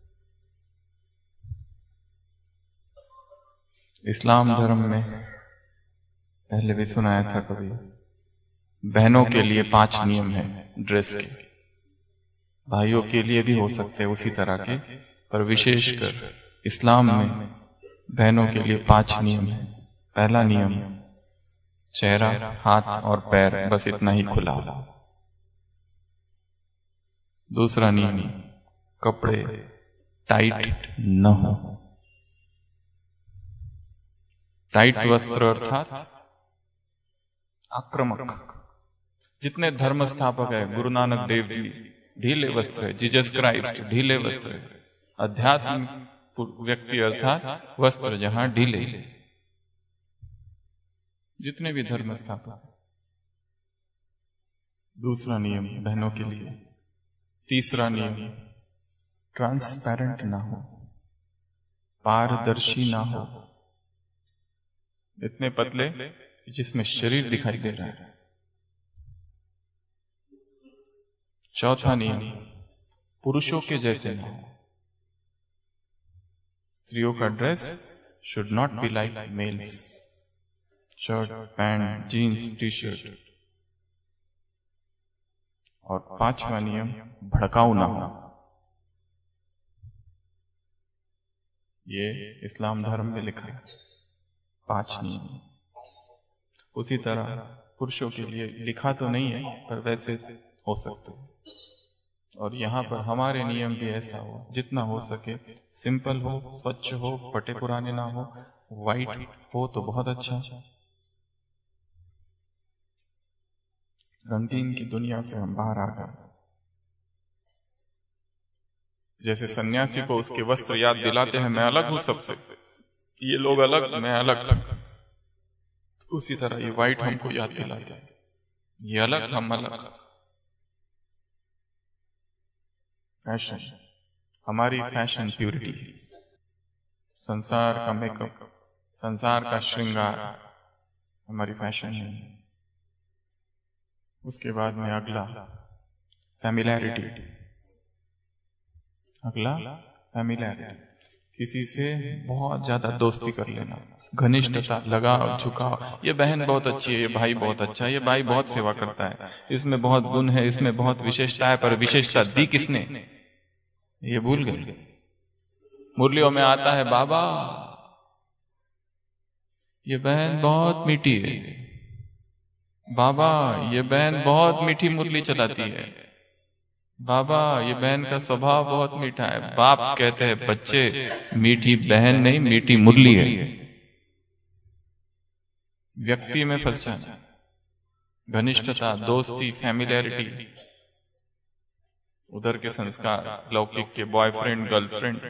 इस्लाम धर्म में पहले भी सुनाया था कभी, बहनों के लिए पांच नियम है ड्रेस के, भाइयों के लिए भी हो सकते हैं उसी तरह के, पर विशेषकर इस्लाम में बहनों के लिए पांच नियम है। पहला नियम, चेहरा, हाथ और पैर बस इतना ही खुला हो। दूसरा नियम, कपड़े टाइट न हो। टाइट वस्त्र अर्थात आक्रामक। जितने धर्म स्थापक है, गुरु नानक देव जी ढीले वस्त्र है, जीसस क्राइस्ट ढीले वस्त्र है। अध्यात्म व्यक्ति अर्थात वस्त्र जहां ढीले। जितने भी धर्म स्थापक। दूसरा नियम बहनों के लिए। तीसरा नियम, ट्रांसपेरेंट ना हो, पारदर्शी ना हो, इतने पतले जिसमें शरीर दिखाई दे रहा है। चौथा नियम, पुरुषों के जैसे ना हो। स्त्रियों का dress should not be like males, shirt, pants, jeans, T shirt. और पांचवा नियम, भड़काऊ ना हो। ये इस्लाम धर्म में लिखा है, पांच नियम। उसी तरह पुरुषों के लिए लिखा तो नहीं है, पर वैसे हो सकते हैं। और यहाँ पर हमारे नियम भी ऐसा हो, जितना हो सके सिंपल हो, स्वच्छ हो, फटे पुराने ना हो, वाइट हो तो बहुत अच्छा। रंगीन की दुनिया से हम बाहर आ गए। जैसे सन्यासी को उसके वस्त्र याद दिलाते हैं, मैं अलग हूं सबसे, ये लोग अलग, मैं अलग। उसी तरह ये वाइट हमको याद दिलाते हैं, ये अलग, हम अलग। फैशन, हमारी फैशन प्यूरिटी, संसार का मेकअप, संसार का श्रृंगार हमारी फैशन है। उसके बाद में अगला फैमिलियरिटी। अगला फैमिलियरिटी, किसी से बहुत ज्यादा दोस्ती कर लेना, घनिष्ठता, लगाव, झुकाव। ये बहन बहुत अच्छी है, ये भाई बहुत अच्छा है, ये भाई बहुत सेवा करता है, इसमें बहुत गुण है, इसमें बहुत विशेषता है, पर विशेषता दी किसने, ये भूल गए। मुरलियों में आता है, बाबा ये बहन बहुत मीठी है, बाबा ये बहन बहुत मीठी मुरली चलाती है, बाबा ये बहन का स्वभाव बहुत मीठा है। बाप कहते हैं, बच्चे मीठी बहन नहीं, मीठी मुरली है। व्यक्ति में फंस जाना, घनिष्ठता, दोस्ती, फैमिलियरिटी, उधर के संस्कार, लौकिक के बॉयफ्रेंड, गर्लफ्रेंड।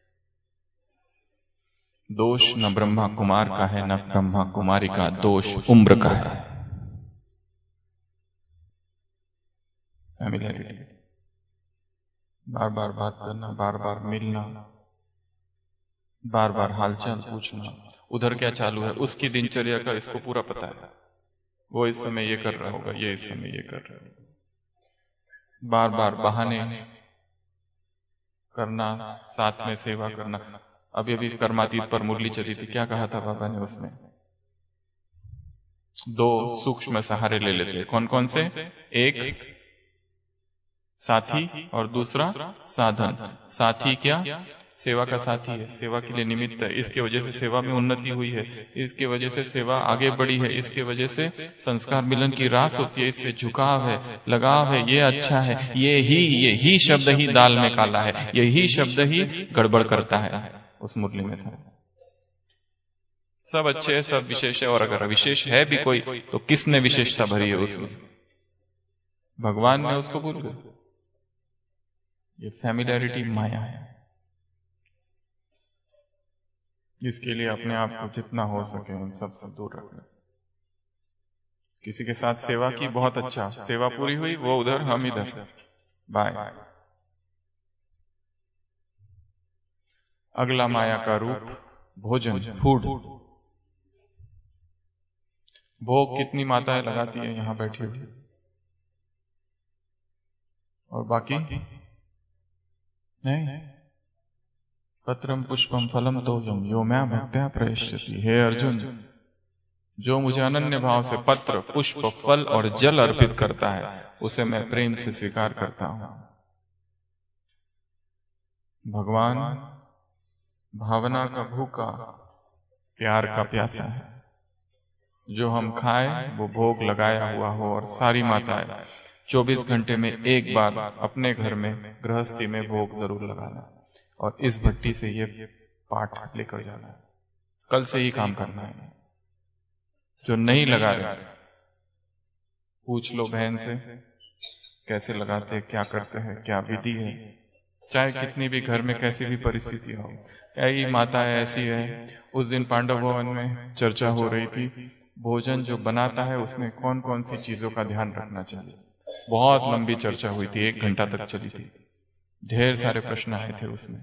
दोष न ब्रह्मा कुमार का है, न ब्रह्मा कुमारी का, दोष उम्र का है। फैमिलियरिटी, बार बार बात करना, बार बार मिलना, बार बार हालचाल पूछना, उधर क्या चालू है, उसकी दिनचर्या का इसको पूरा पता है, वो इस समय ये कर रहा होगा, ये इस समय ये कर रहा होगा। बार बार बहाने करना, साथ में सेवा करना। अभी अभी कर्मातीत पर मुरली चली थी, क्या कहा था बाबा ने उसमें? दो सूक्ष्म सहारे ले लेते, कौन कौन से? एक साथी और दूसरा साधन। साथी क्या? सेवा का साथी है, सेवा के लिए निमित्त है, इसके वजह से सेवा में उन्नति हुई है, इसके वजह से सेवा आगे बढ़ी है, इसके वजह से संस्कार मिलन की रास होती है, इससे झुकाव है, लगाव है, ये अच्छा है, ये ही ये ही शब्द ही दाल में काला है, यही शब्द ही गड़बड़ करता है। उस मुरली में था सब अच्छे है, सब विशेष है, और अगर विशेष है भी कोई तो किसने विशेषता भरी है उसमें? भगवान ने उसको भूल गए। ये फैमिलियरिटी माया है। इसके लिए अपने आप को जितना हो सके उन सब से दूर रखना। किसी के साथ सेवा की, बहुत अच्छा, सेवा पूरी हुई, वो उधर हम इधर, बाय। अगला माया का रूप भोजन, फूड। भोग कितनी माताएं लगाती है यहां बैठी हुई, और बाकी नहीं। पत्रम पुष्पम फलम तोयम यो मैं भक्त्या प्रयश्यति। हे अर्जुन, जो मुझे अनन्य भाव से पत्र, पुष्प, फल और जल अर्पित करता है, उसे मैं प्रेम से स्वीकार करता हूं। भगवान भावना का भूखा, प्यार का प्यासा है। जो हम खाए वो भोग लगाया हुआ हो, और सारी माताएं चौबीस घंटे में एक बार अपने घर में गृहस्थी में भोग जरूर लगाना, और इस भट्टी से ये पाठ लेकर जाना है। कल से ही काम करना है। जो नहीं लगा रहे, पूछ लो बहन से कैसे लगाते, क्या करते हैं, क्या विधि है। चाहे कितनी भी घर में कैसी भी परिस्थिति हो, यही माता ऐसी है। उस दिन पांडव भवन में चर्चा हो रही थी, भोजन जो बनाता है उसमें कौन कौन सी चीजों का ध्यान रखना चाहिए। बहुत लंबी चर्चा हुई थी, एक घंटा तक चली थी। ढेर सारे प्रश्न आए थे उसमें।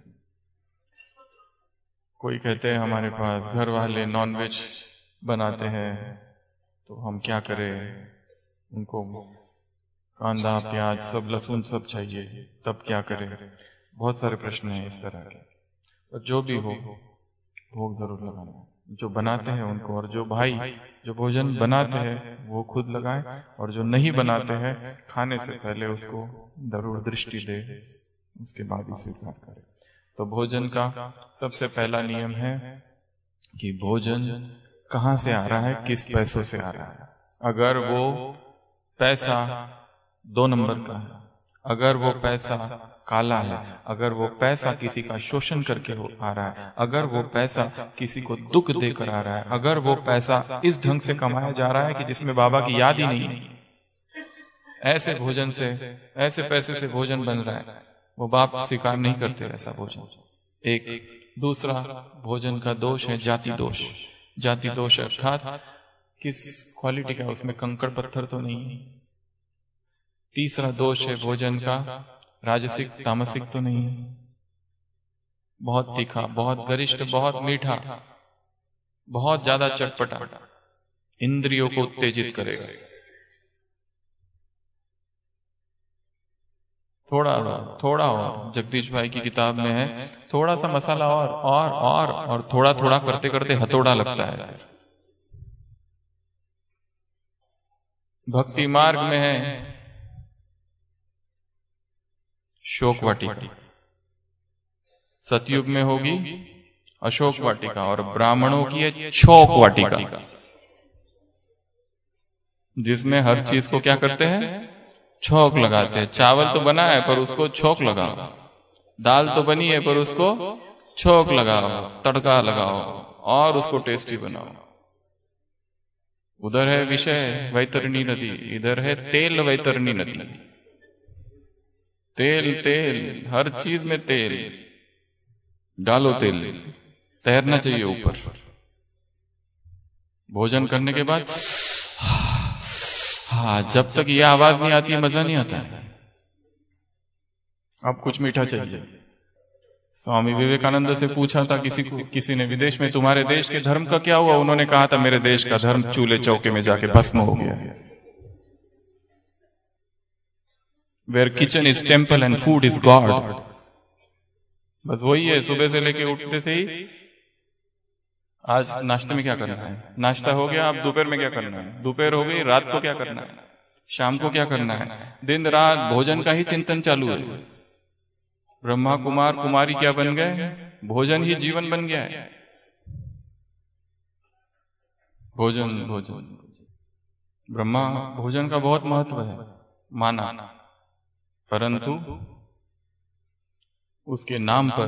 कोई कहते हैं हमारे पास घर वाले नॉनवेज बनाते हैं तो हम क्या करें, उनको कांदा, प्याज, सब लहसुन सब चाहिए, तब क्या करें। बहुत सारे प्रश्न हैं इस तरह के। और जो भी हो, भोग जरूर लगाना, जो बनाते हैं उनको, और जो भाई जो भोजन बनाते हैं वो खुद लगाए, और जो नहीं बनाते हैं खाने से पहले उसको जरूर दृष्टि दे, उसके बाद ही स्वीकार करे। तो भोजन का सबसे पहला नियम है कि भोजन कहाँ से आ रहा है, किस पैसों से आ रहा है। अगर वो पैसा दो नंबर का है, अगर वो पैसा काला है, अगर वो पैसा किसी का शोषण करके हो आ रहा है, अगर वो पैसा किसी को दुख देकर आ रहा है, अगर वो पैसा इस ढंग से कमाया जा रहा है कि जिसमें बाबा की याद ही नहीं है, ऐसे भोजन से, ऐसे पैसे से भोजन बन रहा है, वो बाप स्वीकार नहीं करते ऐसा भोजन। एक दूसरा भोजन का दोष है जाति दोष। जाति दोष अर्थात किस क्वालिटी का, उसमें कंकड़ पत्थर तो नहीं है। तीसरा दोष है भोजन का राजसिक तामसिक तो नहीं है, बहुत तीखा, बहुत गरिष्ठ, बहुत मीठा, बहुत ज्यादा चटपटा, इंद्रियों को उत्तेजित करेगा। थोड़ा थोड़ा और, जगदीश भाई की किताब में है, थोड़ा सा मसाला और और और और थोड़ा थोड़ा करते करते हथौड़ा लगता है। भक्ति मार्ग में है शोक वाटिका, सतयुग में होगी अशोक वाटिका, और ब्राह्मणों की है छोक वाटिका, जिसमें हर चीज को क्या करते हैं, छोक लगाते हैं। चावल तो बना है पर उसको छोक लगाओ, दाल तो बनी है पर उसको छोक लगाओ, तड़का लगाओ और उसको टेस्टी बनाओ। उधर है विषय वैतरणी नदी, इधर है तेल वैतरणी नदी। तेल तेल, हर चीज में तेल डालो, तेल तैरना चाहिए ऊपर। भोजन करने के बाद हाँ, जब तक ये आवाज नहीं आती है मजा नहीं आता है। अब कुछ मीठा चाहिए। स्वामी विवेकानंद से पूछा था किसी को, किसी ने विदेश में, तुम्हारे देश के धर्म का क्या हुआ? उन्होंने कहा था मेरे देश का धर्म चूल्हे चौके में जाके भस्म हो गया। Where kitchen is temple and food is God. बस वही है, सुबह से लेके उठते से ही आज नाश्ते में क्या करना है, नाश्ता हो गया, अब दोपहर में क्या करना है, दोपहर हो गई, रात को क्या करना है, शाम को क्या करना है, दिन रात भोजन का ही चिंतन चालू है। ब्रह्मा कुमार कुमारी क्या बन गए? भोजन ही जीवन बन गया है। भोजन भोजन ब्रह्मा भोजन का बहुत महत्व है माना, परंतु उसके नाम पर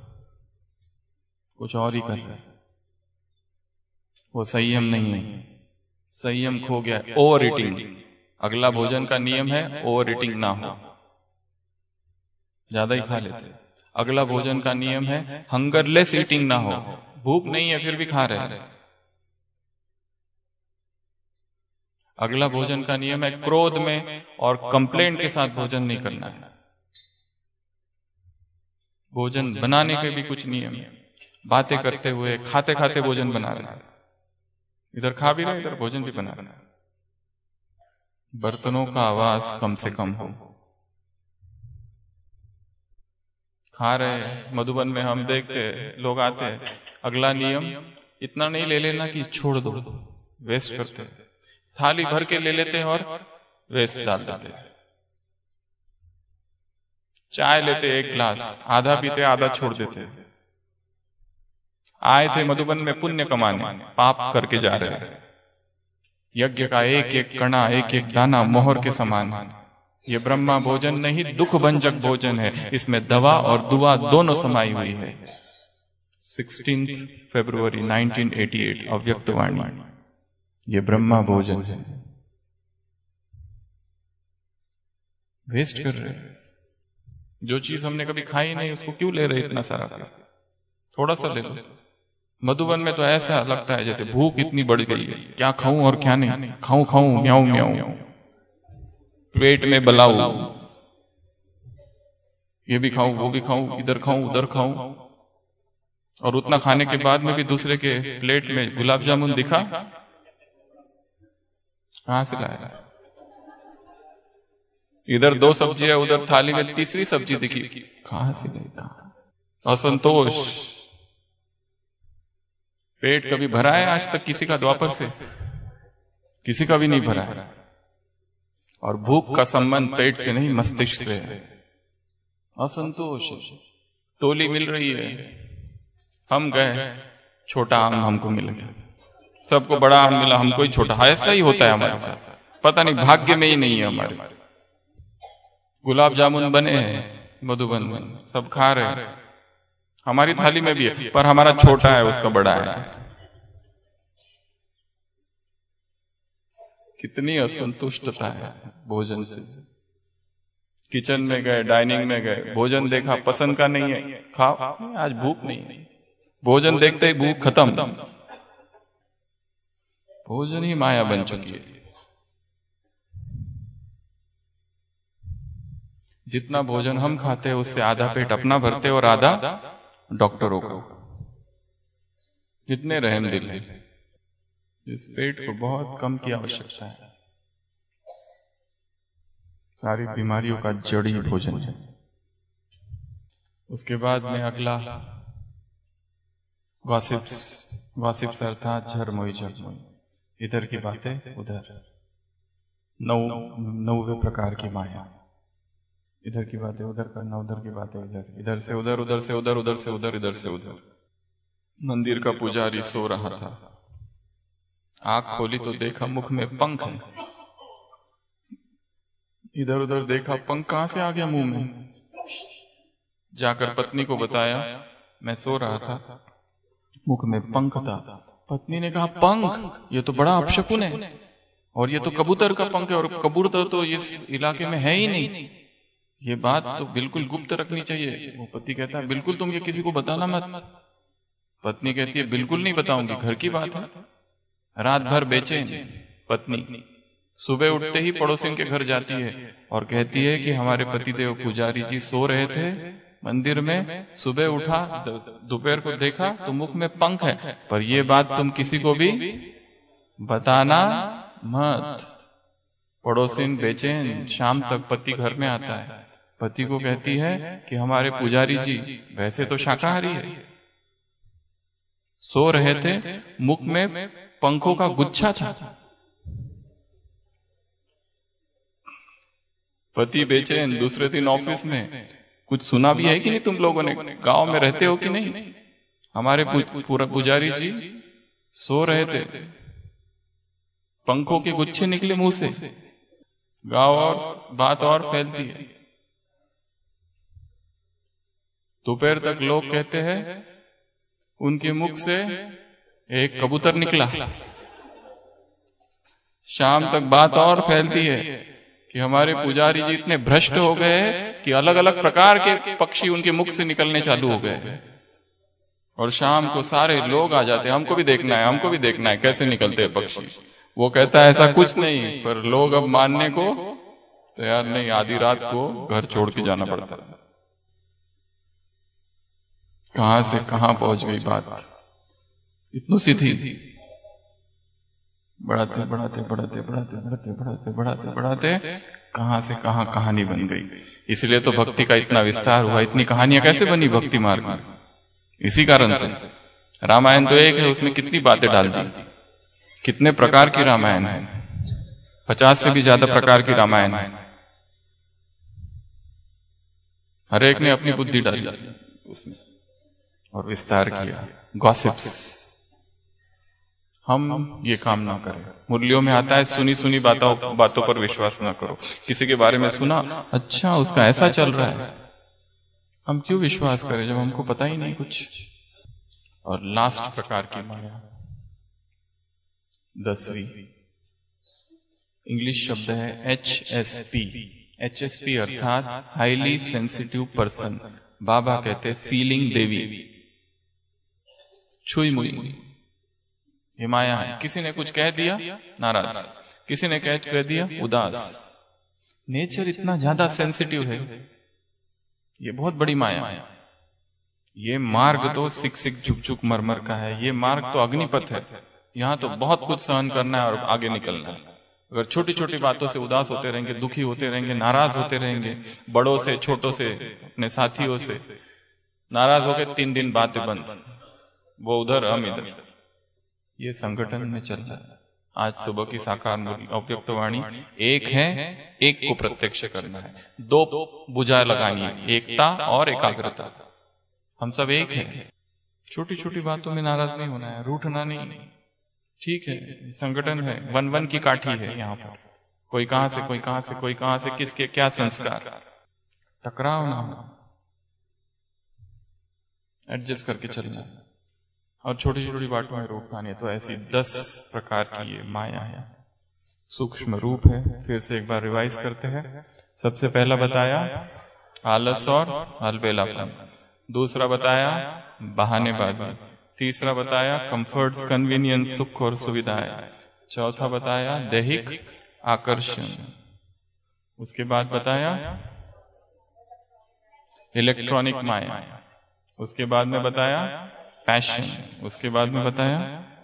कुछ और ही कर रहे हैं। वो संयम नहीं है, संयम खो गया। ओवर ईटिंग, अगला भोजन का नियम है ओवर ईटिंग ना हो, ज्यादा ही खा लेते। अगला भोजन का नियम है हंगरलेस ईटिंग ना हो, भूख नहीं है फिर भी खा रहे। अगला भोजन का नियम है क्रोध में और कंप्लेंट के साथ भोजन नहीं करना है। भोजन बनाने के भी कुछ नियम है। बातें करते हुए खाते खाते भोजन बना रहे, इधर खा भी रहे इधर भोजन भी बना रहे। बर्तनों का आवाज कम से कम हो। खा रहे, मधुबन में हम देखते लोग आते, अगला नियम इतना नहीं ले लेना कि छोड़ दो, वेस्ट करते। थाली भर के ले लेते हैं और वेस्ट डाल देते। चाय लेते एक गिलास, आधा पीते आधा छोड़ देते। आए थे मधुबन में पुण्य कमाने, पाप करके जा रहे हैं। यज्ञ का एक एक कणा, एक एक दाना मोहर के समान। ये ब्रह्मा भोजन नहीं, दुख भंजक भोजन है। इसमें दवा और दुआ दोनों समाई हुई है। सोलह फरवरी नाइनटीन एटी एट, अव्यक्तवाणी। ये ब्रह्मा भोजन है। वेस्ट कर रहे हैं। जो चीज हमने कभी खाई नहीं उसको क्यों ले रहे इतना सारा? थोड़ा सा ले लो। मधुबन में तो ऐसा लगता है जैसे भूख इतनी बढ़ गई है, क्या खाऊं और क्या नहीं, खाऊं खाऊं म्याऊं म्याऊं, पेट में बलाऊ, ये भी खाऊं वो भी खाऊं, इधर खाऊं उधर खाऊं। और उतना खाने के बाद में भी दूसरे के प्लेट में गुलाब जामुन दिखा, कहां से लाया? इधर दो सब्जियां, उधर थाली में तीसरी सब्जी दिखी, कहां से लाई? असंतोष। पेट कभी भरा है आज तक किसी का? द्वापर से किसी का भी नहीं भरा है। और भूख का संबंध पेट से नहीं मस्तिष्क से है। असंतोष, टोली मिल रही है, हम गए, छोटा आम हमको मिल गया, सबको बड़ा आम मिला, हमको ही छोटा। ऐसा ही होता है हमारे साथ, पता नहीं भाग्य में ही नहीं है हमारे। गुलाब जामुन बने हैं मधुबन में, सब खा रहे, हमारी थाली में भी है, पर हमारा छोटा है उसका बड़ा है। कितनी असंतुष्टता है भोजन से। किचन में गए, डाइनिंग में गए, भोजन देखा पसंद का नहीं है, खाओ, आज भूख नहीं है। भोजन देखते ही भूख खत्म। भोजन ही माया बन चुकी है। जितना भोजन हम खाते हैं उससे आधा पेट अपना भरते और आधा डॉक्टरों का। कितने रहम दिल है। इस पेट को बहुत कम की आवश्यकता है। सारी बीमारियों का जड़ ही भोजन है। उसके बाद में अगला गॉसिप्स, गॉसिप्स अर्थात झरमोई झरमोई, इधर की बातें उधर, नौ नौवे प्रकार की माया। इधर की बातें उधर करना, उधर की बातें इधर, इधर से उधर, उधर से उधर, उधर से उधर, इधर से उधर। मंदिर का पुजारी सो रहा था, आंख खोली तो देखा मुख में पंख है। इधर उधर देखा, पंख कहां से आ गया मुंह में? जाकर पत्नी को बताया, मैं सो रहा था, मुख में पंख था। पत्नी ने कहा पंख, ये तो बड़ा अपशकुन है, और ये तो कबूतर का पंख है, और कबूतर तो इस इलाके में है ही नहीं, ये बात तो बिल्कुल गुप्त रखनी चाहिए। वो पति कहता है बिल्कुल तुम ये किसी को बताना मत। पत्नी कहती है बिल्कुल नहीं बताऊंगी, घर की बात है। रात भर बेचैन पत्नी सुबह उठते ही पड़ोसी के घर जाती है और कहती है कि हमारे पतिदेव पुजारी जी सो रहे थे मंदिर में, सुबह उठा, दोपहर को देखा तो मुख में पंख है, पर ये बात तुम किसी को भी बताना मत। पड़ोसिन बेचैन, शाम तक पति घर में आता है, पति को कहती है कि हमारे पुजारी जी वैसे तो शाकाहारी है, सो रहे थे, मुख में पंखों का गुच्छा था। पति बेचैन, दूसरे दिन ऑफिस में, कुछ सुना भी है कि नहीं तुम लोगों ने, गांव में रहते हो कि नहीं, हमारे पूरा पुजारी जी सो रहे थे, पंखों के गुच्छे निकले मुंह से। गांव और बात और फैलती है। दोपहर तक लोग कहते हैं उनके मुख से एक कबूतर निकला। शाम तक बात और फैलती है कि हमारे पुजारी जी इतने भ्रष्ट हो गए कि अलग अलग प्रकार के पक्षी उनके मुख से निकलने चालू हो गए, और शाम को सारे लोग आ जाते हैं, हमको भी देखना है, हमको भी देखना है कैसे निकलते हैं पक्षी। वो कहता है ऐसा कुछ नहीं, पर लोग अब मानने को तैयार नहीं, आधी रात को घर छोड़ के जाना पड़ता है। कहां से कहां पहुंच गई बात, इतनी सी थी, बढ़ाते बढ़ाते बढ़ाते बढ़ाते बढ़ाते बढ़ाते बढ़ाते बढ़ाते कहां से कहां कहानी बन गई। इसलिए तो भक्ति का इतना विस्तार हुआ। इतनी कहानियां कैसे बनी भक्ति मार्ग में? इसी कारण से। रामायण तो एक है, उसमें कितनी बातें डाल दी, कितने प्रकार की रामायण है, पचास से भी ज्यादा प्रकार की रामायण है। हर एक ने अपनी बुद्धि डाली उसमें और विस्तार किया। गॉसिप्स, हम ये काम ना करें। मुरलियों में आता है सुनी सुनी बातों बातों पर विश्वास ना करो। किसी के बारे में सुना, अच्छा उसका ऐसा चल रहा है, हम क्यों विश्वास करें जब हमको पता ही नहीं कुछ। और लास्ट प्रकार की माया, दसवीं, इंग्लिश शब्द है H S P. H S P अर्थात हाईली सेंसिटिव पर्सन। बाबा कहते फीलिंग देवी, छुई मुई, ये माया है। किसी ने कुछ कह दिया नाराज, किसी ने कह कह दिया उदास। नेचर इतना ज्यादा सेंसिटिव है, ये बहुत बड़ी माया है। ये मार्ग तो सिक सिक झुक झुक मरमर का है, ये मार्ग तो अग्निपथ है। यहाँ तो बहुत कुछ सहन करना है और आगे निकलना है। अगर छोटी छोटी बातों से उदास होते रहेंगे, दुखी होते रहेंगे, नाराज होते रहेंगे, बड़ों से, छोटों से, अपने साथियों से नाराज होकर तीन दिन बातें बंद, वो उधर हम इधर, ये संगठन में चल रहा है। आज सुबह की साकार अव्यक्त वाणी एक है, एक को प्रत्यक्ष करना है, दो बुझा लगानी है, एकता और एकाग्रता। हम सब एक है। छोटी छोटी बातों में नाराज नहीं होना है, रूठना नहीं। ठीक है, संगठन है, वन वन की काठी है। यहाँ पर कोई कहां से, कोई कहां से, कोई कहां से, किसके क्या संस्कार, टकराव ना हो, एडजस्ट करके चलना और छोटी छोटी बातों में रोक पानी है। तो ऐसी दस प्रकार की ये माया है, सूक्ष्म रूप है। फिर से एक बार रिवाइज करते हैं। सबसे पहला बताया आलस और अलबेलापन, दूसरा बताया बहानेबाजी, तीसरा बताया कंफर्ट्स, कन्वीनियंस, सुख और सुविधाएं, चौथा बताया दैहिक आकर्षण, उसके बाद बताया इलेक्ट्रॉनिक माया, उसके बाद में बताया पैशन, उसके बाद में बताया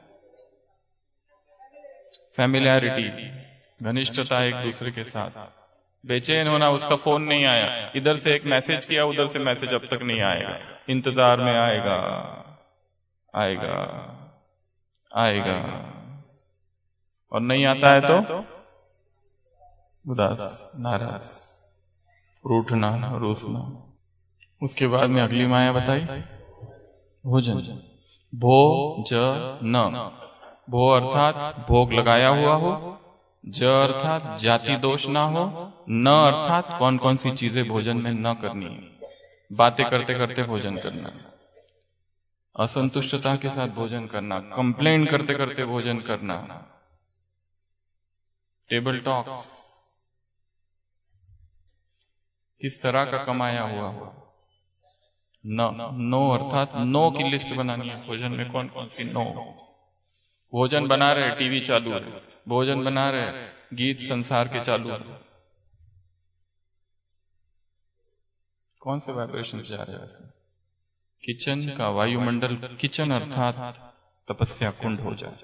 फैमिलियरिटी, घनिष्ठता एक दूसरे के साथ, बेचैन होना, उसका फोन नहीं आया, इधर से एक मैसेज किया, उधर से मैसेज अब तक नहीं आएगा, इंतजार में आएगा आएगा आएगा, और नहीं आता है तो उदास, नाराज, रूठना, रूसना। उसके बाद में अगली माया बताई भोजन, भो ज न, भो अर्थात भोग लगाया हुआ हो, ज अर्थात जाति दोष ना हो, न अर्थात कौन कौन सी चीजें भोजन में न करनी है, बातें करते करते भोजन करना। असंतुष्टता के साथ भोजन करना, कंप्लेन करते करते भोजन करना, टेबल टॉक्स, किस तरह का कमाया हुआ हो, न नो अर्थात नो की लिस्ट बनानी है भोजन में, कौन कौन सी नो। भोजन बना रहे टीवी चालू है, भोजन बना रहे गीत संसार के चालू है, कौन से वाइब्रेशन जा रहे हैं वैसे। किचन का वायुमंडल, किचन अर्थात तपस्या कुंड हो जाए।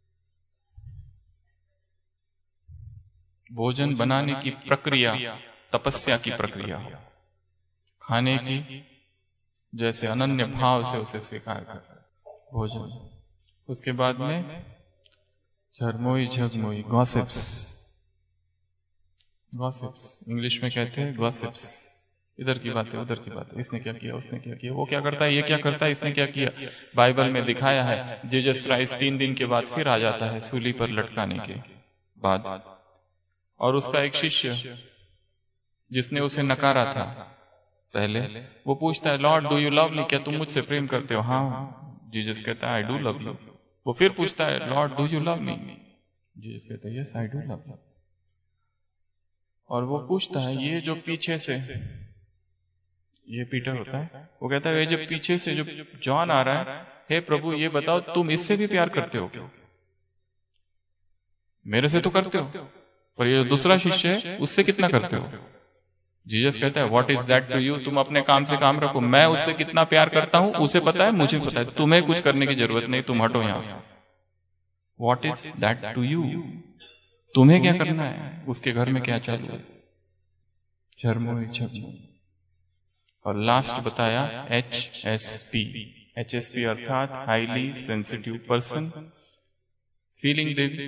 भोजन बनाने की प्रक्रिया तपस्या की प्रक्रिया हो, खाने की जैसे अनन्य भाव से उसे स्वीकार कर भोजन। उसके बाद में झरमोई झगमोई, गॉसिप्स, गॉसिप्स इंग्लिश में कहते हैं गॉसिप्स, इधर की बात है उधर की बात है, इसने क्या किया उसने क्या किया, वो क्या करता है ये क्या करता है इसने क्या किया। बाइबल में दिखाया है जीसस क्राइस्ट तीन दिन के बाद फिर आ जाता है सूली पर लटकाने के बाद, और उसका एक शिष्य जिसने उसे नकारा था पहले, वो पूछता है Lord do you love me, क्या तुम मुझसे प्रेम करते हो। हाँ, जीसस कहता है आई डू लव यू। वो फिर पूछता है Lord do you love me, Jesus कहता है yes I do love you. और वो पूछता है ये जो पीछे से, ये पीटर होता है, वो कहता है ये जो पीछे से जो जॉन आ रहा है, हे प्रभु ये बताओ तुम इससे भी प्यार करते हो क्या। मेरे से तो करते हो, पर ये दूसरा शिष्य है उससे कितना करते हो। जीसस कहता है what is that to you, तुम अपने काम से काम रखो, मैं उससे कितना प्यार करता हूं उसे पता है, मुझे पता है, तुम्हें कुछ करने की जरूरत नहीं, तुम हटो यहां से। What is that to you, तुम्हें क्या करना है, उसके घर में क्या चालू है। झरमोई झगमोई। और लास्ट बताया H S P, H S P अर्थात हाईली सेंसिटिव पर्सन, फीलिंग देवी,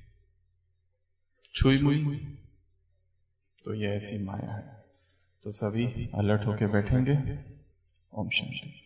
छुई मुई। तो ये ऐसी माया है। तो सभी अलर्ट होके बैठेंगे। ओम शांति।